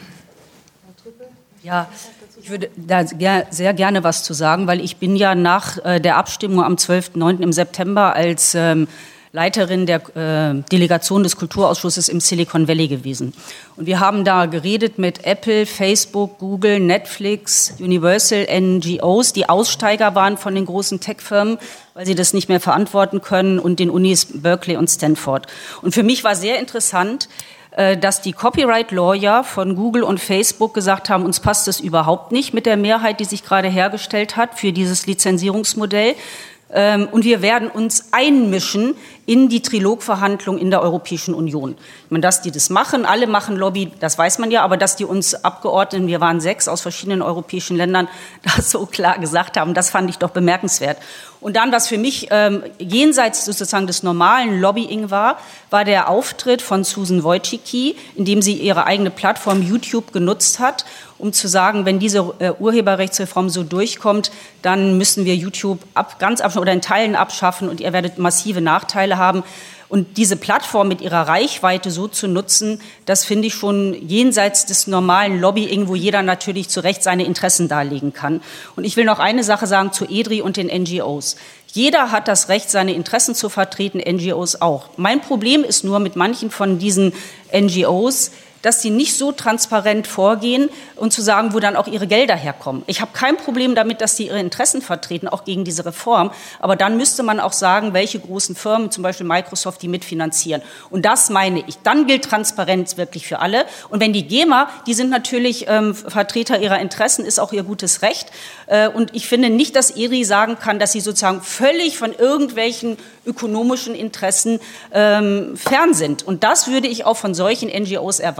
[SPEAKER 5] Ja, ich würde da sehr gerne was zu sagen, weil ich bin ja nach der Abstimmung am 12.09. im September als Leiterin der Delegation des Kulturausschusses im Silicon Valley gewesen. Und wir haben da geredet mit Apple, Facebook, Google, Netflix, Universal, NGOs, die Aussteiger waren von den großen Tech-Firmen, weil sie das nicht mehr verantworten können, und den Unis Berkeley und Stanford. Und für mich war sehr interessant, dass die Copyright-Lawyer von Google und Facebook gesagt haben, uns passt das überhaupt nicht mit der Mehrheit, die sich gerade hergestellt hat für dieses Lizenzierungsmodell. Und wir werden uns einmischen in die Trilogverhandlungen in der Europäischen Union. Ich meine, dass die das machen, alle machen Lobby, das weiß man ja, aber dass die uns Abgeordneten, wir waren 6 aus verschiedenen europäischen Ländern, das so klar gesagt haben, das fand ich doch bemerkenswert. Und dann, was für mich jenseits sozusagen des normalen Lobbying war der Auftritt von Susan Wojcicki, in dem sie ihre eigene Plattform YouTube genutzt hat, um zu sagen, wenn diese Urheberrechtsreform so durchkommt, dann müssen wir YouTube ganz abschaffen oder in Teilen abschaffen und ihr werdet massive Nachteile haben. Und diese Plattform mit ihrer Reichweite so zu nutzen, das finde ich schon jenseits des normalen Lobbying, wo jeder natürlich zu Recht seine Interessen darlegen kann. Und ich will noch eine Sache sagen zu EDRI und den NGOs. Jeder hat das Recht, seine Interessen zu vertreten, NGOs auch. Mein Problem ist nur mit manchen von diesen NGOs, dass sie nicht so transparent vorgehen und zu sagen, wo dann auch ihre Gelder herkommen. Ich habe kein Problem damit, dass sie ihre Interessen vertreten, auch gegen diese Reform. Aber dann müsste man auch sagen, welche großen Firmen, zum Beispiel Microsoft, die mitfinanzieren. Und das meine ich. Dann gilt Transparenz wirklich für alle. Und wenn die GEMA, die sind natürlich Vertreter ihrer Interessen, ist auch ihr gutes Recht. Und ich finde nicht, dass ERI sagen kann, dass sie sozusagen völlig von irgendwelchen ökonomischen Interessen fern sind. Und das würde ich auch von solchen NGOs erwarten.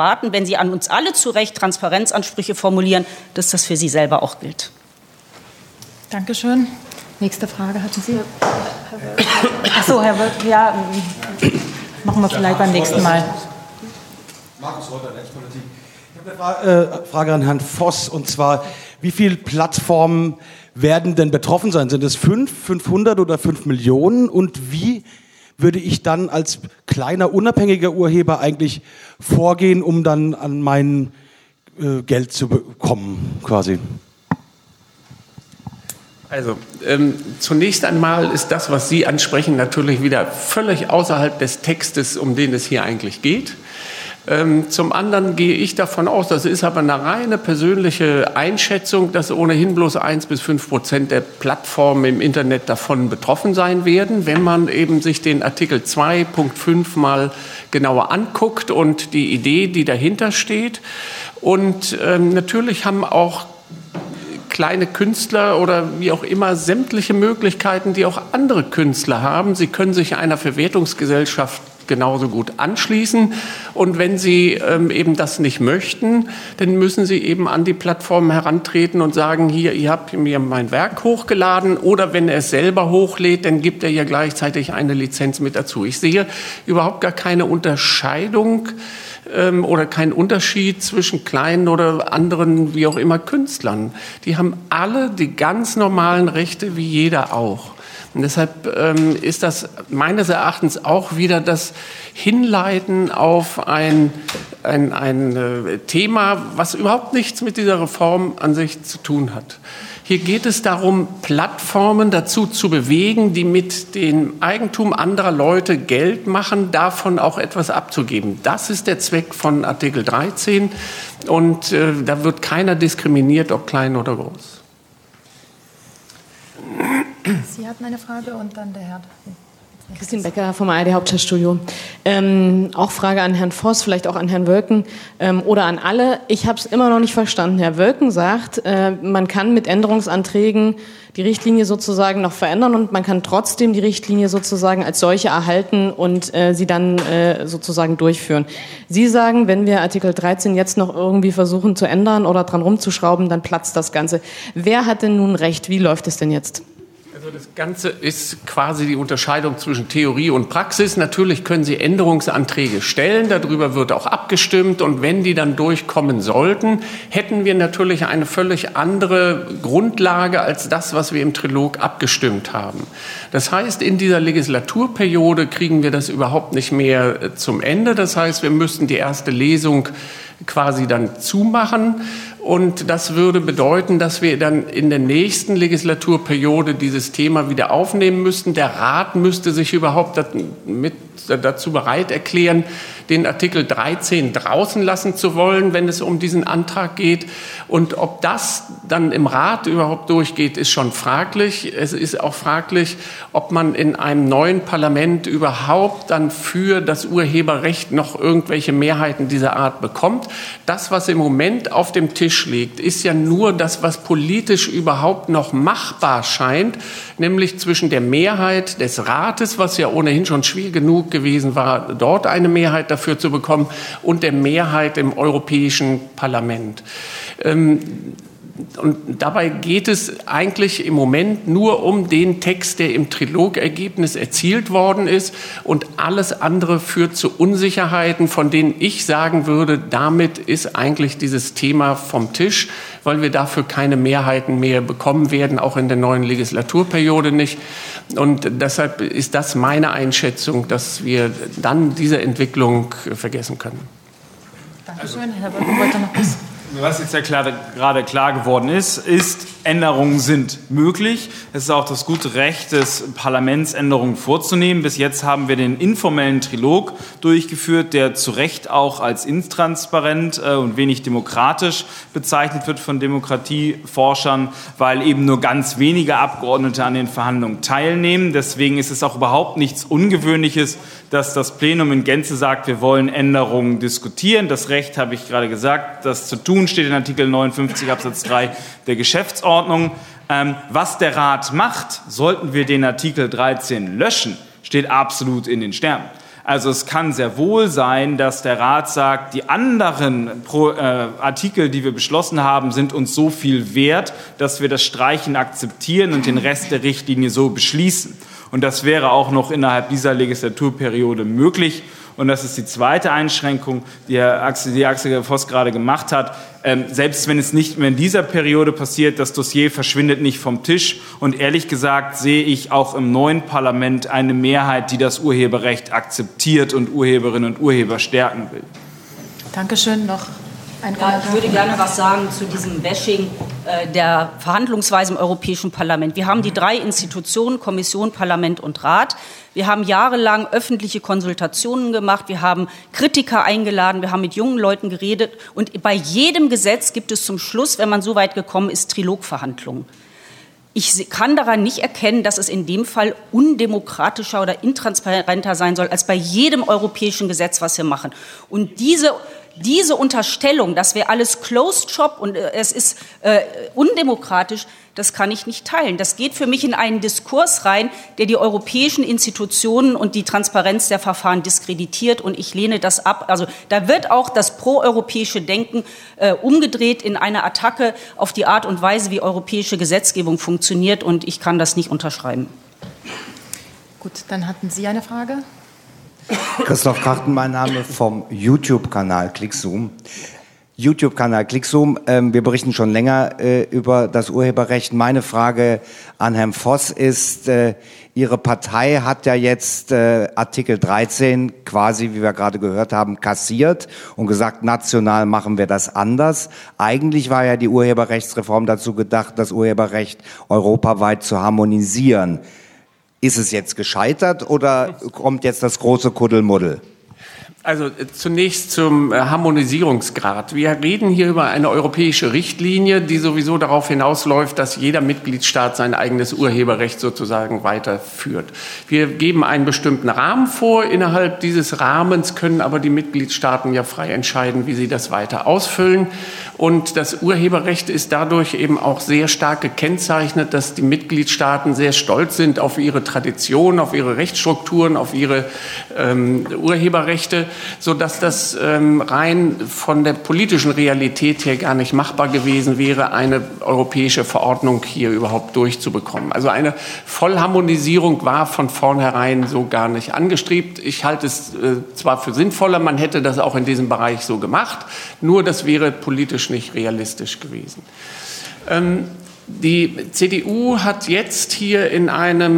[SPEAKER 5] erwarten, wenn Sie an uns alle zu Recht Transparenzansprüche formulieren, dass das für Sie selber auch gilt.
[SPEAKER 1] Dankeschön. Nächste Frage hatten Sie? Ach so, Herr Wirth, ja, machen wir vielleicht beim nächsten Mal.
[SPEAKER 9] Markus Reuter, Rechtspolitik. Ich habe eine Frage an Herrn Voss, und zwar, wie viele Plattformen werden denn betroffen sein? Sind es 500 oder 5 Millionen? Und wie würde ich dann als kleiner, unabhängiger Urheber eigentlich vorgehen, um dann an mein Geld zu bekommen, quasi?
[SPEAKER 2] Also zunächst einmal ist das, was Sie ansprechen, natürlich wieder völlig außerhalb des Textes, um den es hier eigentlich geht. Zum anderen gehe ich davon aus, das ist aber eine reine persönliche Einschätzung, dass ohnehin bloß 1 bis 5% der Plattformen im Internet davon betroffen sein werden, wenn man eben sich den Artikel 2.5 mal genauer anguckt und die Idee, die dahinter steht. Und natürlich haben auch kleine Künstler oder wie auch immer sämtliche Möglichkeiten, die auch andere Künstler haben. Sie können sich einer Verwertungsgesellschaft genauso gut anschließen. Und wenn Sie eben das nicht möchten, dann müssen Sie eben an die Plattformen herantreten und sagen, hier, ihr habt mir mein Werk hochgeladen, oder wenn er es selber hochlädt, dann gibt er ja gleichzeitig eine Lizenz mit dazu. Ich sehe überhaupt gar keine Unterscheidung oder keinen Unterschied zwischen kleinen oder anderen, wie auch immer, Künstlern. Die haben alle die ganz normalen Rechte wie jeder auch. Und deshalb ist das meines Erachtens auch wieder das Hinleiten auf ein Thema, was überhaupt nichts mit dieser Reform an sich zu tun hat. Hier geht es darum, Plattformen dazu zu bewegen, die mit dem Eigentum anderer Leute Geld machen, davon auch etwas abzugeben. Das ist der Zweck von Artikel 13, und da wird keiner diskriminiert, ob klein oder groß.
[SPEAKER 1] Sie hatten eine Frage und dann der Herr.
[SPEAKER 10] Christine Becker vom ARD Hauptstadtstudio. Auch Frage an Herrn Voss, vielleicht auch an Herrn Wölken oder an alle. Ich habe es immer noch nicht verstanden. Herr Wölken sagt, man kann mit Änderungsanträgen die Richtlinie sozusagen noch verändern und man kann trotzdem die Richtlinie sozusagen als solche erhalten und sie dann sozusagen durchführen. Sie sagen, wenn wir Artikel 13 jetzt noch irgendwie versuchen zu ändern oder dran rumzuschrauben, dann platzt das Ganze. Wer hat denn nun recht? Wie läuft es denn jetzt?
[SPEAKER 2] Also das Ganze ist quasi die Unterscheidung zwischen Theorie und Praxis. Natürlich können Sie Änderungsanträge stellen, darüber wird auch abgestimmt, und wenn die dann durchkommen sollten, hätten wir natürlich eine völlig andere Grundlage als das, was wir im Trilog abgestimmt haben. Das heißt, in dieser Legislaturperiode kriegen wir das überhaupt nicht mehr zum Ende. Das heißt, wir müssten die erste Lesung quasi dann zumachen. Und das würde bedeuten, dass wir dann in der nächsten Legislaturperiode dieses Thema wieder aufnehmen müssten. Der Rat müsste sich überhaupt dazu bereit erklären, den Artikel 13 draußen lassen zu wollen, wenn es um diesen Antrag geht. Und ob das dann im Rat überhaupt durchgeht, ist schon fraglich. Es ist auch fraglich, ob man in einem neuen Parlament überhaupt dann für das Urheberrecht noch irgendwelche Mehrheiten dieser Art bekommt. Das, was im Moment auf dem Tisch liegt, ist ja nur das, was politisch überhaupt noch machbar scheint, nämlich zwischen der Mehrheit des Rates, was ja ohnehin schon schwierig genug gewesen war, dort eine Mehrheit dafür zu bekommen, und der Mehrheit im Europäischen Parlament. Und dabei geht es eigentlich im Moment nur um den Text, der im Trilogergebnis erzielt worden ist, und alles andere führt zu Unsicherheiten, von denen ich sagen würde, damit ist eigentlich dieses Thema vom Tisch, weil wir dafür keine Mehrheiten mehr bekommen werden, auch in der neuen Legislaturperiode nicht. Und deshalb ist das meine Einschätzung, dass wir dann diese Entwicklung vergessen können.
[SPEAKER 1] Dankeschön. Herr Wölken wollte noch was.
[SPEAKER 4] Was jetzt ja gerade klar geworden ist, Änderungen sind möglich. Es ist auch das gute Recht des Parlaments, Änderungen vorzunehmen. Bis jetzt haben wir den informellen Trilog durchgeführt, der zu Recht auch als intransparent und wenig demokratisch bezeichnet wird von Demokratieforschern, weil eben nur ganz wenige Abgeordnete an den Verhandlungen teilnehmen. Deswegen ist es auch überhaupt nichts Ungewöhnliches, dass das Plenum in Gänze sagt, wir wollen Änderungen diskutieren. Das Recht, habe ich gerade gesagt, das zu tun, steht in Artikel 59 Absatz 3 der Geschäftsordnung. Was der Rat macht, sollten wir den Artikel 13 löschen, steht absolut in den Sternen. Also es kann sehr wohl sein, dass der Rat sagt, die anderen Artikel, die wir beschlossen haben, sind uns so viel wert, dass wir das Streichen akzeptieren und den Rest der Richtlinie so beschließen. Und das wäre auch noch innerhalb dieser Legislaturperiode möglich. Und das ist die zweite Einschränkung, die Axel Voss gerade gemacht hat. Selbst wenn es nicht mehr in dieser Periode passiert, das Dossier verschwindet nicht vom Tisch. Und ehrlich gesagt sehe ich auch im neuen Parlament eine Mehrheit, die das Urheberrecht akzeptiert und Urheberinnen und Urheber stärken will.
[SPEAKER 1] Dankeschön. Noch ein
[SPEAKER 5] Kommentar? Ich würde gerne was sagen zu diesem Bashing der Verhandlungsweise im Europäischen Parlament. Wir haben die 3 Institutionen, Kommission, Parlament und Rat. Wir haben jahrelang öffentliche Konsultationen gemacht, wir haben Kritiker eingeladen, wir haben mit jungen Leuten geredet. Und bei jedem Gesetz gibt es zum Schluss, wenn man so weit gekommen ist, Trilogverhandlungen. Ich kann daran nicht erkennen, dass es in dem Fall undemokratischer oder intransparenter sein soll, als bei jedem europäischen Gesetz, was wir machen. Und diese Unterstellung, das wäre alles Closed Shop und es ist undemokratisch, das kann ich nicht teilen. Das geht für mich in einen Diskurs rein, der die europäischen Institutionen und die Transparenz der Verfahren diskreditiert, und ich lehne das ab. Also da wird auch das proeuropäische Denken umgedreht in eine Attacke auf die Art und Weise, wie europäische Gesetzgebung funktioniert, und ich kann das nicht unterschreiben.
[SPEAKER 1] Gut, dann hatten Sie eine Frage?
[SPEAKER 11] Christoph Krachten, mein Name, vom YouTube-Kanal ClickZoom. YouTube-Kanal ClickZoom. Wir berichten schon länger über das Urheberrecht. Meine Frage an Herrn Voss ist, Ihre Partei hat ja jetzt Artikel 13 quasi, wie wir gerade gehört haben, kassiert und gesagt, national machen wir das anders. Eigentlich war ja die Urheberrechtsreform dazu gedacht, das Urheberrecht europaweit zu harmonisieren. Ist es jetzt gescheitert oder kommt jetzt das große Kuddelmuddel?
[SPEAKER 2] Also zunächst zum Harmonisierungsgrad. Wir reden hier über eine europäische Richtlinie, die sowieso darauf hinausläuft, dass jeder Mitgliedstaat sein eigenes Urheberrecht sozusagen weiterführt. Wir geben einen bestimmten Rahmen vor. Innerhalb dieses Rahmens können aber die Mitgliedstaaten ja frei entscheiden, wie sie das weiter ausfüllen. Und das Urheberrecht ist dadurch eben auch sehr stark gekennzeichnet, dass die Mitgliedstaaten sehr stolz sind auf ihre Tradition, auf ihre Rechtsstrukturen, auf ihre Urheberrechte, sodass das rein von der politischen Realität her gar nicht machbar gewesen wäre, eine europäische Verordnung hier überhaupt durchzubekommen. Also eine Vollharmonisierung war von vornherein so gar nicht angestrebt. Ich halte es zwar für sinnvoller, man hätte das auch in diesem Bereich so gemacht, nur das wäre politisch nicht realistisch gewesen. Die CDU hat jetzt hier in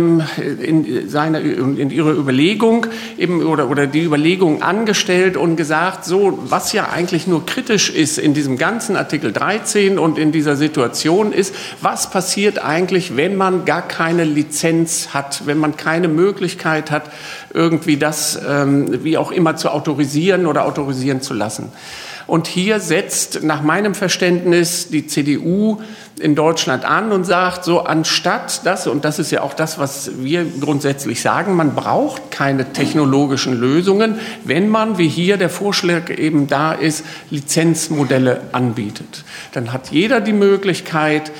[SPEAKER 2] ihrer Überlegung eben oder die Überlegung angestellt und gesagt, so was ja eigentlich nur kritisch ist in diesem ganzen Artikel 13 und in dieser Situation ist, was passiert eigentlich, wenn man gar keine Lizenz hat, wenn man keine Möglichkeit hat, irgendwie das wie auch immer zu autorisieren oder autorisieren zu lassen. Und hier setzt nach meinem Verständnis die CDU in Deutschland an und sagt, so anstatt das, und das ist ja auch das, was wir grundsätzlich sagen, man braucht keine technologischen Lösungen, wenn man, wie hier der Vorschlag eben da ist, Lizenzmodelle anbietet. Dann hat jeder die Möglichkeit,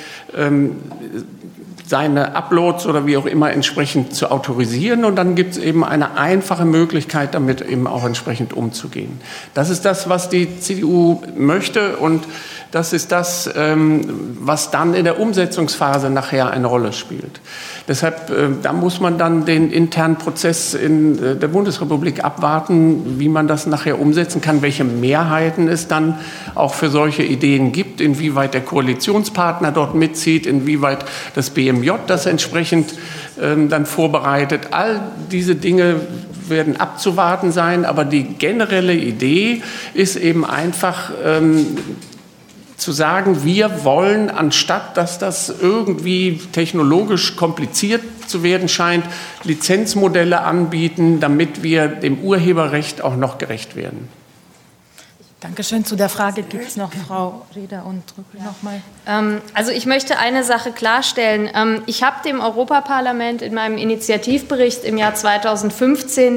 [SPEAKER 2] seine Uploads oder wie auch immer entsprechend zu autorisieren, und dann gibt es eben eine einfache Möglichkeit, damit eben auch entsprechend umzugehen. Das ist das, was die CDU möchte, und das ist das, was dann in der Umsetzungsphase nachher eine Rolle spielt. Deshalb, da muss man dann den internen Prozess in der Bundesrepublik abwarten, wie man das nachher umsetzen kann, welche Mehrheiten es dann auch für solche Ideen gibt, inwieweit der Koalitionspartner dort mitzieht, inwieweit das BMJ das entsprechend dann vorbereitet. All diese Dinge werden abzuwarten sein, aber die generelle Idee ist eben einfach zu sagen, wir wollen, anstatt dass das irgendwie technologisch kompliziert zu werden scheint, Lizenzmodelle anbieten, damit wir dem Urheberrecht auch noch gerecht werden.
[SPEAKER 1] Dankeschön. Zu der Frage gibt es noch Frau Reda und Drückel nochmal.
[SPEAKER 3] Also ich möchte eine Sache klarstellen. Ich habe dem Europaparlament in meinem Initiativbericht im Jahr 2015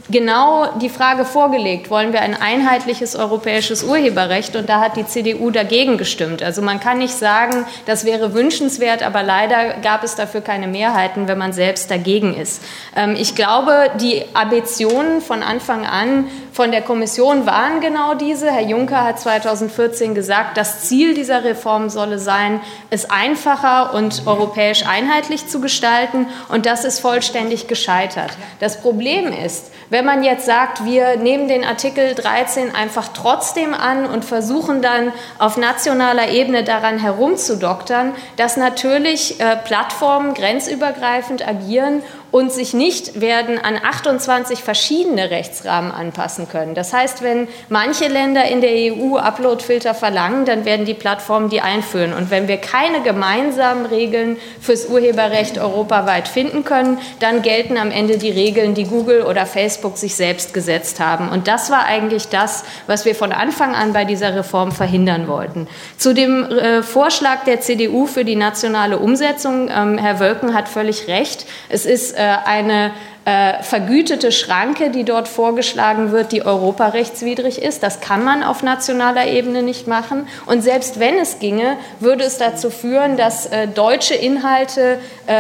[SPEAKER 3] genau die Frage vorgelegt, wollen wir ein einheitliches europäisches Urheberrecht? Und da hat die CDU dagegen gestimmt. Also man kann nicht sagen, das wäre wünschenswert, aber leider gab es dafür keine Mehrheiten, wenn man selbst dagegen ist. Ich glaube, die Ambitionen von Anfang an von der Kommission waren genau diese. Herr Juncker hat 2014 gesagt, das Ziel dieser Reform solle sein, es einfacher und europäisch einheitlich zu gestalten. Und das ist vollständig gescheitert. Das Problem ist, wenn man jetzt sagt, wir nehmen den Artikel 13 einfach trotzdem an und versuchen dann auf nationaler Ebene daran herumzudoktern, dass natürlich Plattformen grenzübergreifend agieren und sich nicht werden an 28 verschiedene Rechtsrahmen anpassen können. Das heißt, wenn manche Länder in der EU Uploadfilter verlangen, dann werden die Plattformen die einführen. Und wenn wir keine gemeinsamen Regeln fürs Urheberrecht europaweit finden können, dann gelten am Ende die Regeln, die Google oder Facebook sich selbst gesetzt haben. Und das war eigentlich das, was wir von Anfang an bei dieser Reform verhindern wollten. Zu dem Vorschlag der CDU für die nationale Umsetzung, Herr Wölken hat völlig recht. Es ist eine vergütete Schranke, die dort vorgeschlagen wird, die europarechtswidrig ist. Das kann man auf nationaler Ebene nicht machen. Und selbst wenn es ginge, würde es dazu führen, dass deutsche Inhalte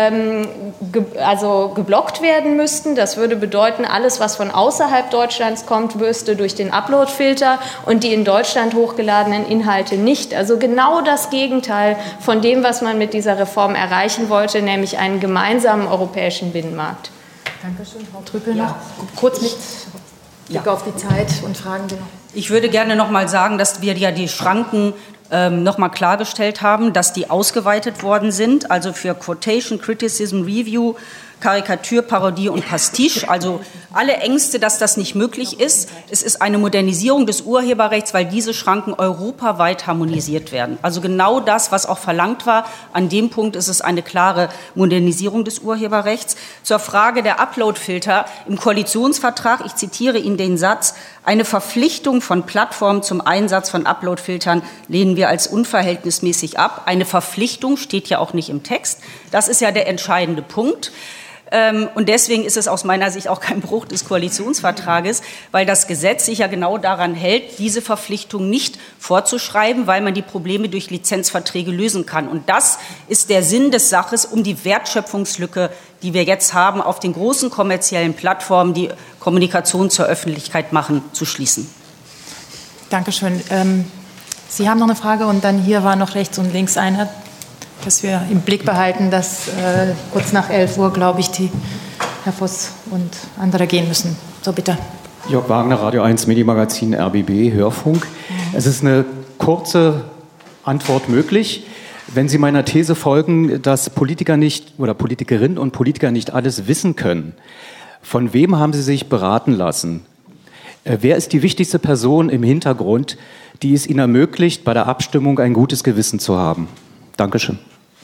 [SPEAKER 3] geblockt werden müssten. Das würde bedeuten, alles, was von außerhalb Deutschlands kommt, müsste durch den Uploadfilter und die in Deutschland hochgeladenen Inhalte nicht. Also genau das Gegenteil von dem, was man mit dieser Reform erreichen wollte, nämlich einen gemeinsamen europäischen Binnenmarkt.
[SPEAKER 1] Dankeschön. Frau Trüpel noch kurz mit Blick auf die Zeit und Fragen Sie noch.
[SPEAKER 5] Ich würde gerne noch mal sagen, dass wir ja die Schranken noch mal klargestellt haben, dass die ausgeweitet worden sind, also für Quotation, Criticism, Review, Karikatur, Parodie und Pastiche, also alle Ängste, dass das nicht möglich ist. Es ist eine Modernisierung des Urheberrechts, weil diese Schranken europaweit harmonisiert werden. Also genau das, was auch verlangt war. An dem Punkt ist es eine klare Modernisierung des Urheberrechts. Zur Frage der Uploadfilter im Koalitionsvertrag, ich zitiere Ihnen den Satz, eine Verpflichtung von Plattformen zum Einsatz von Uploadfiltern lehnen wir als unverhältnismäßig ab. Eine Verpflichtung steht ja auch nicht im Text. Das ist ja der entscheidende Punkt. Und deswegen ist es aus meiner Sicht auch kein Bruch des Koalitionsvertrages, weil das Gesetz sich ja genau daran hält, diese Verpflichtung nicht vorzuschreiben, weil man die Probleme durch Lizenzverträge lösen kann. Und das ist der Sinn des Saches, um die Wertschöpfungslücke, die wir jetzt haben, auf den großen kommerziellen Plattformen, die Kommunikation zur Öffentlichkeit machen, zu schließen.
[SPEAKER 1] Dankeschön. Sie haben noch eine Frage und dann hier war noch rechts und links einer, dass wir im Blick behalten, dass kurz nach 11 Uhr, glaube ich, die Herr Voss und andere gehen müssen. So, bitte.
[SPEAKER 12] Jörg Wagner, Radio 1 Medienmagazin RBB, Hörfunk. Es ist eine kurze Antwort möglich. Wenn Sie meiner These folgen, dass Politiker nicht oder Politikerinnen und Politiker nicht alles wissen können, von wem haben Sie sich beraten lassen? Wer ist die wichtigste Person im Hintergrund, die es Ihnen ermöglicht, bei der Abstimmung ein gutes Gewissen zu haben? Dankeschön.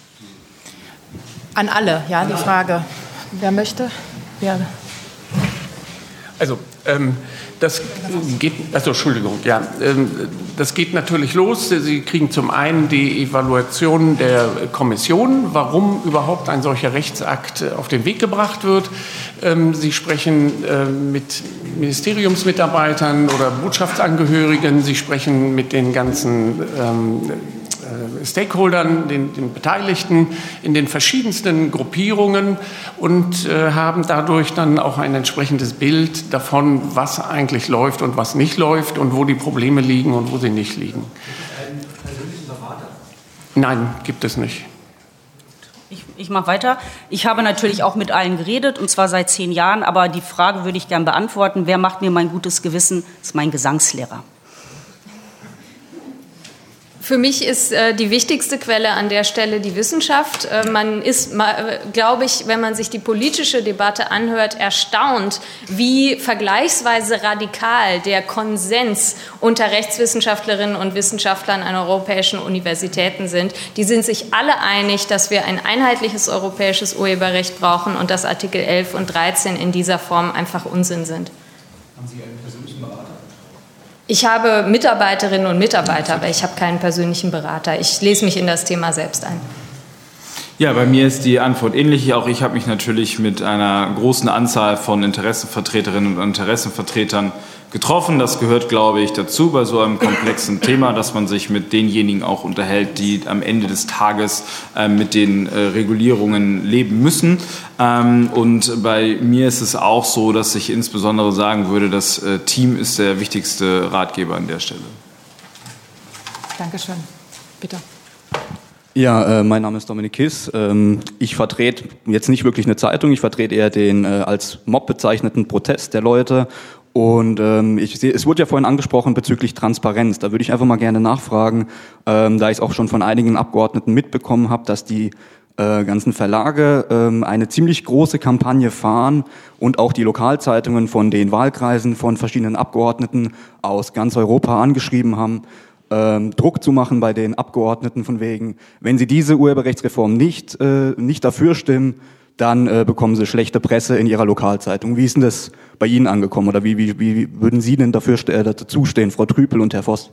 [SPEAKER 1] An alle, ja, die Frage. Wer möchte? Wer?
[SPEAKER 2] Also, das geht, Entschuldigung, ja, das geht natürlich los. Sie kriegen zum einen die Evaluation der Kommission, warum überhaupt ein solcher Rechtsakt auf den Weg gebracht wird. Sie sprechen mit Ministeriumsmitarbeitern oder Botschaftsangehörigen, Sie sprechen mit den ganzen Stakeholdern, den Beteiligten in den verschiedensten Gruppierungen und haben dadurch dann auch ein entsprechendes Bild davon, was eigentlich läuft und was nicht läuft und wo die Probleme liegen und wo sie nicht liegen. Einen persönlichen Berater? Nein, gibt es nicht.
[SPEAKER 5] Ich mache weiter. Ich habe natürlich auch mit allen geredet, und zwar seit 10 Jahren, aber die Frage würde ich gern beantworten. Wer macht mir mein gutes Gewissen? Das ist mein Gesangslehrer.
[SPEAKER 3] Für mich ist die wichtigste Quelle an der Stelle die Wissenschaft. Man ist, glaube ich, wenn man sich die politische Debatte anhört, erstaunt, wie vergleichsweise radikal der Konsens unter Rechtswissenschaftlerinnen und Wissenschaftlern an europäischen Universitäten sind. Die sind sich alle einig, dass wir ein einheitliches europäisches Urheberrecht brauchen und dass Artikel 11 und 13 in dieser Form einfach Unsinn sind.
[SPEAKER 12] Haben Sie einen persönlichen Berater?
[SPEAKER 3] Ich habe Mitarbeiterinnen und Mitarbeiter, aber ich habe keinen persönlichen Berater. Ich lese mich in das Thema selbst ein.
[SPEAKER 4] Ja, bei mir ist die Antwort ähnlich. Auch ich habe mich natürlich mit einer großen Anzahl von Interessenvertreterinnen und Interessenvertretern getroffen. Das gehört, glaube ich, dazu bei so einem komplexen Thema, dass man sich mit denjenigen auch unterhält, die am Ende des Tages mit den Regulierungen leben müssen. Und bei mir ist es auch so, dass ich insbesondere sagen würde, das Team ist der wichtigste Ratgeber an der Stelle.
[SPEAKER 1] Dankeschön. Bitte.
[SPEAKER 13] Ja, mein Name ist Dominik Kiss. Ich vertrete jetzt nicht wirklich eine Zeitung, ich vertrete eher den als Mob bezeichneten Protest der Leute. Und es wurde ja vorhin angesprochen bezüglich Transparenz. Da würde ich einfach mal gerne nachfragen, da ich es auch schon von einigen Abgeordneten mitbekommen habe, dass die ganzen Verlage eine ziemlich große Kampagne fahren und auch die Lokalzeitungen von den Wahlkreisen von verschiedenen Abgeordneten aus ganz Europa angeschrieben haben, Druck zu machen bei den Abgeordneten von wegen, wenn sie diese Urheberrechtsreform nicht dafür stimmen, dann bekommen sie schlechte Presse in ihrer Lokalzeitung. Wie ist denn das bei Ihnen angekommen oder wie würden Sie denn dazu stehen, Frau Trüpel und Herr Voss?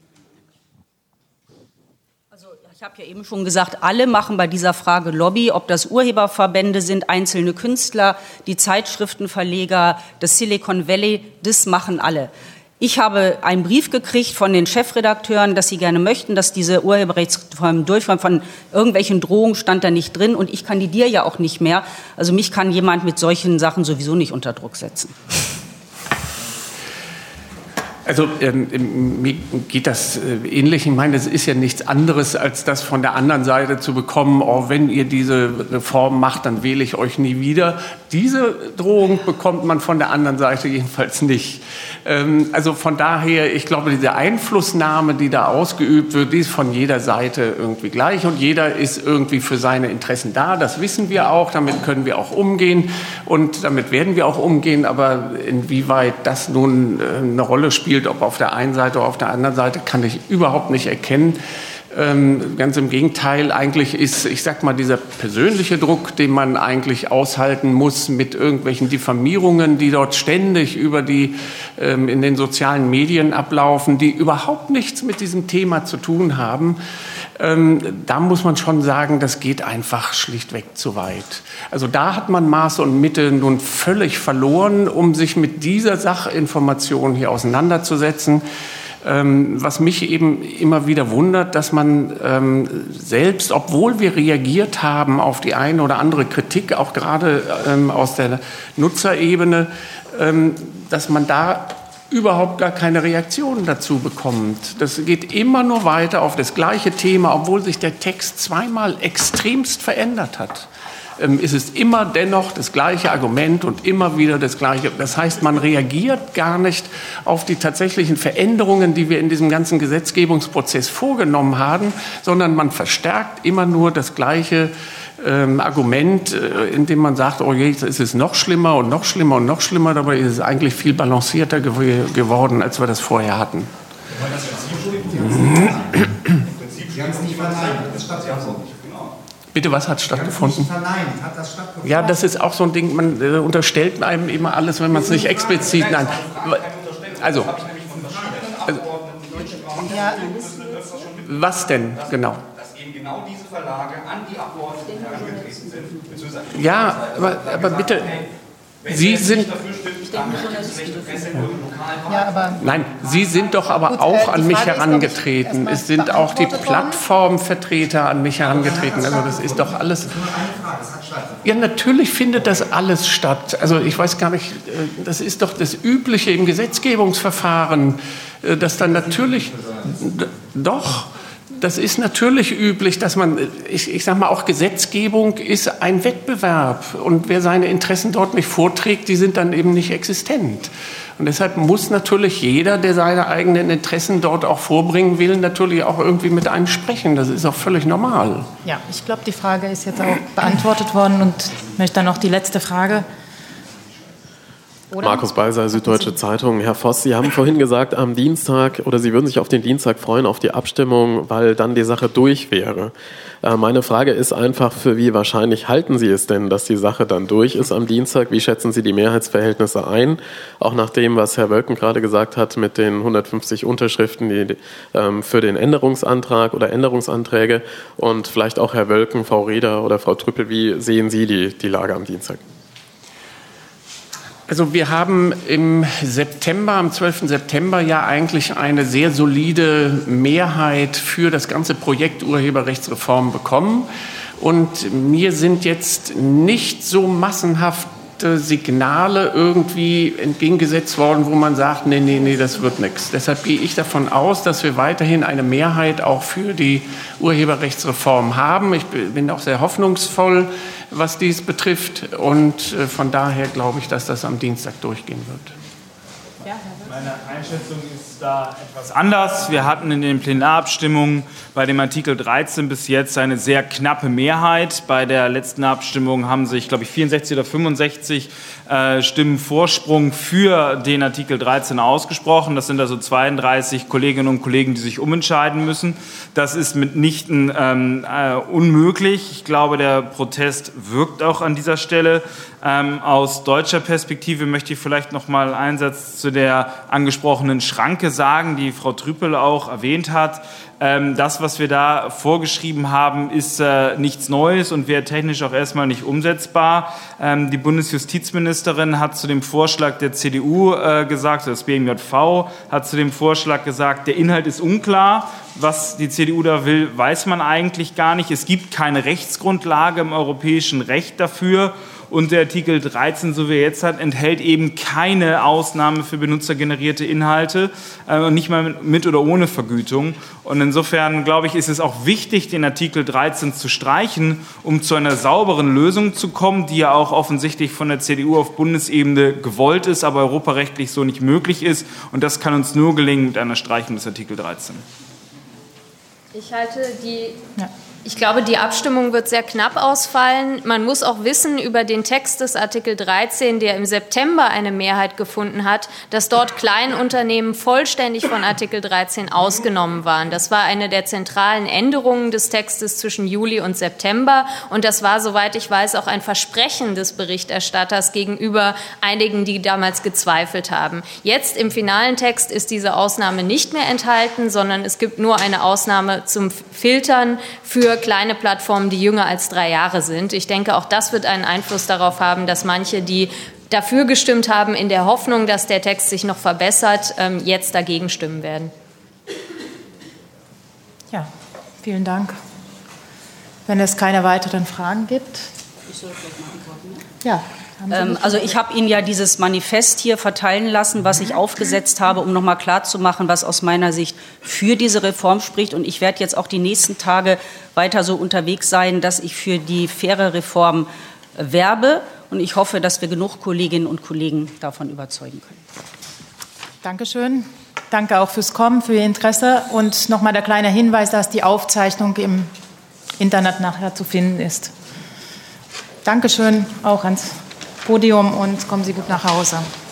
[SPEAKER 5] Also ich habe ja eben schon gesagt, alle machen bei dieser Frage Lobby, ob das Urheberverbände sind, einzelne Künstler, die Zeitschriftenverleger, das Silicon Valley, das machen alle. Ich habe einen Brief gekriegt von den Chefredakteuren, dass sie gerne möchten, dass diese Urheberrechtsreform durchführen. Von irgendwelchen Drohungen stand da nicht drin und ich kandidiere ja auch nicht mehr. Also mich kann jemand mit solchen Sachen sowieso nicht unter Druck setzen.
[SPEAKER 2] Also mir geht das ähnlich. Ich meine, es ist ja nichts anderes, als das von der anderen Seite zu bekommen, oh, wenn ihr diese Reform macht, dann wähle ich euch nie wieder. Diese Drohung bekommt man von der anderen Seite jedenfalls nicht. Also von daher, ich glaube, diese Einflussnahme, die da ausgeübt wird, die ist von jeder Seite irgendwie gleich und jeder ist irgendwie für seine Interessen da. Das wissen wir auch, damit können wir auch umgehen und damit werden wir auch umgehen. Aber inwieweit das nun eine Rolle spielt, ob auf der einen Seite oder auf der anderen Seite, kann ich überhaupt nicht erkennen. Ganz im Gegenteil, eigentlich ist, ich sag mal, dieser persönliche Druck, den man eigentlich aushalten muss mit irgendwelchen Diffamierungen, die dort ständig über die in den sozialen Medien ablaufen, die überhaupt nichts mit diesem Thema zu tun haben. Da muss man schon sagen, das geht einfach schlichtweg zu weit. Also da hat man Maß und Mitte nun völlig verloren, um sich mit dieser Sachinformation hier auseinanderzusetzen. Was mich eben immer wieder wundert, dass man selbst, obwohl wir reagiert haben auf die eine oder andere Kritik, auch gerade aus der Nutzerebene, dass man da überhaupt gar keine Reaktion dazu bekommt. Das geht immer nur weiter auf das gleiche Thema, obwohl sich der Text zweimal extremst verändert hat. Ist es immer dennoch das gleiche Argument und immer wieder das gleiche. Das heißt, man reagiert gar nicht auf die tatsächlichen Veränderungen, die wir in diesem ganzen Gesetzgebungsprozess vorgenommen haben, sondern man verstärkt immer nur das gleiche Argument, indem man sagt, oh je, jetzt ist es noch schlimmer und noch schlimmer und noch schlimmer. Dabei ist es eigentlich viel balancierter geworden, als wir das vorher hatten.
[SPEAKER 11] Sie haben es nicht verneint, das stand ja so.
[SPEAKER 2] Bitte, was hat stattgefunden?
[SPEAKER 11] Hat das stattgefunden?
[SPEAKER 2] Ja, das ist auch so ein Ding, man unterstellt einem immer alles, wenn man es nicht explizit... Nein. Also was denn genau?
[SPEAKER 14] Dass eben genau diese Verlage an die Abgeordneten herangetreten sind.
[SPEAKER 2] Ja, aber bitte... Sie sind, nein, Sie sind doch aber auch an mich herangetreten. Es sind auch die Plattformvertreter an mich herangetreten. Also das ist doch alles... Ja, natürlich findet das alles statt. Also ich weiß gar nicht, das ist doch das Übliche im Gesetzgebungsverfahren, dass dann natürlich... Doch... Das ist natürlich üblich, dass man, ich sage mal, auch Gesetzgebung ist ein Wettbewerb. Und wer seine Interessen dort nicht vorträgt, die sind dann eben nicht existent. Und deshalb muss natürlich jeder, der seine eigenen Interessen dort auch vorbringen will, natürlich auch irgendwie mit einem sprechen. Das ist auch völlig normal.
[SPEAKER 1] Ja, ich glaube, die Frage ist jetzt auch beantwortet worden und ich möchte dann noch die letzte Frage.
[SPEAKER 15] Markus Beiser, Süddeutsche Zeitung. Herr Voss, Sie haben vorhin gesagt, am Dienstag oder Sie würden sich auf den Dienstag freuen, auf die Abstimmung, weil dann die Sache durch wäre. Meine Frage ist einfach, für wie wahrscheinlich halten Sie es denn, dass die Sache dann durch ist am Dienstag? Wie schätzen Sie die Mehrheitsverhältnisse ein? Auch nach dem, was Herr Wölken gerade gesagt hat mit den 150 Unterschriften für den Änderungsantrag oder Änderungsanträge. Und vielleicht auch Herr Wölken, Frau Reda oder Frau Trüppel, wie sehen Sie die Lage am Dienstag?
[SPEAKER 2] Also wir haben im September, am 12. September ja eigentlich eine sehr solide Mehrheit für das ganze Projekt Urheberrechtsreform bekommen. Und mir sind jetzt nicht so massenhaft Signale irgendwie entgegengesetzt worden, wo man sagt, nee, das wird nichts. Deshalb gehe ich davon aus, dass wir weiterhin eine Mehrheit auch für die Urheberrechtsreform haben. Ich bin auch sehr hoffnungsvoll, was dies betrifft. Und von daher glaube ich, dass das am Dienstag durchgehen wird.
[SPEAKER 4] Meine Einschätzung ist da etwas anders. Wir hatten in den Plenarabstimmungen bei dem Artikel 13 bis jetzt eine sehr knappe Mehrheit. Bei der letzten Abstimmung haben sich, glaube ich, 64 oder 65 Stimmen Vorsprung für den Artikel 13 ausgesprochen. Das sind also 32 Kolleginnen und Kollegen, die sich umentscheiden müssen. Das ist mitnichten unmöglich. Ich glaube, der Protest wirkt auch an dieser Stelle. Aus deutscher Perspektive möchte ich vielleicht noch mal einen Satz zu der angesprochenen Schranke sagen, die Frau Trüppel auch erwähnt hat. Das, was wir da vorgeschrieben haben, ist nichts Neues und wäre technisch auch erstmal nicht umsetzbar. Die Bundesjustizministerin hat zu dem Vorschlag der CDU gesagt, das BMJV hat zu dem Vorschlag gesagt, der Inhalt ist unklar. Was die CDU da will, weiß man eigentlich gar nicht. Es gibt keine Rechtsgrundlage im europäischen Recht dafür. Und der Artikel 13, so wie er jetzt hat, enthält eben keine Ausnahme für benutzergenerierte Inhalte, nicht mal mit oder ohne Vergütung. Und insofern, glaube ich, ist es auch wichtig, den Artikel 13 zu streichen, um zu einer sauberen Lösung zu kommen, die ja auch offensichtlich von der CDU auf Bundesebene gewollt ist, aber europarechtlich so nicht möglich ist. Und das kann uns nur gelingen mit einer Streichung des Artikel 13.
[SPEAKER 3] Ich glaube, die Abstimmung wird sehr knapp ausfallen. Man muss auch wissen über den Text des Artikel 13, der im September eine Mehrheit gefunden hat, dass dort Kleinunternehmen vollständig von Artikel 13 ausgenommen waren. Das war eine der zentralen Änderungen des Textes zwischen Juli und September. Und das war, soweit ich weiß, auch ein Versprechen des Berichterstatters gegenüber einigen, die damals gezweifelt haben. Jetzt im finalen Text ist diese Ausnahme nicht mehr enthalten, sondern es gibt nur eine Ausnahme zum Filtern für kleine Plattformen, die jünger als 3 Jahre sind. Ich denke, auch das wird einen Einfluss darauf haben, dass manche, die dafür gestimmt haben, in der Hoffnung, dass der Text sich noch verbessert, jetzt dagegen stimmen werden.
[SPEAKER 1] Ja, vielen Dank. Wenn es keine weiteren Fragen gibt.
[SPEAKER 5] Ich soll vielleicht mal antworten.
[SPEAKER 1] Ja.
[SPEAKER 5] Also ich habe Ihnen ja dieses Manifest hier verteilen lassen, was ich aufgesetzt habe, um nochmal klarzumachen, was aus meiner Sicht für diese Reform spricht. Und ich werde jetzt auch die nächsten Tage weiter so unterwegs sein, dass ich für die faire Reform werbe. Und ich hoffe, dass wir genug Kolleginnen und Kollegen davon überzeugen können.
[SPEAKER 1] Dankeschön. Danke auch fürs Kommen, für Ihr Interesse. Und nochmal der kleine Hinweis, dass die Aufzeichnung im Internet nachher zu finden ist. Dankeschön auch ans Podium und kommen Sie gut nach Hause.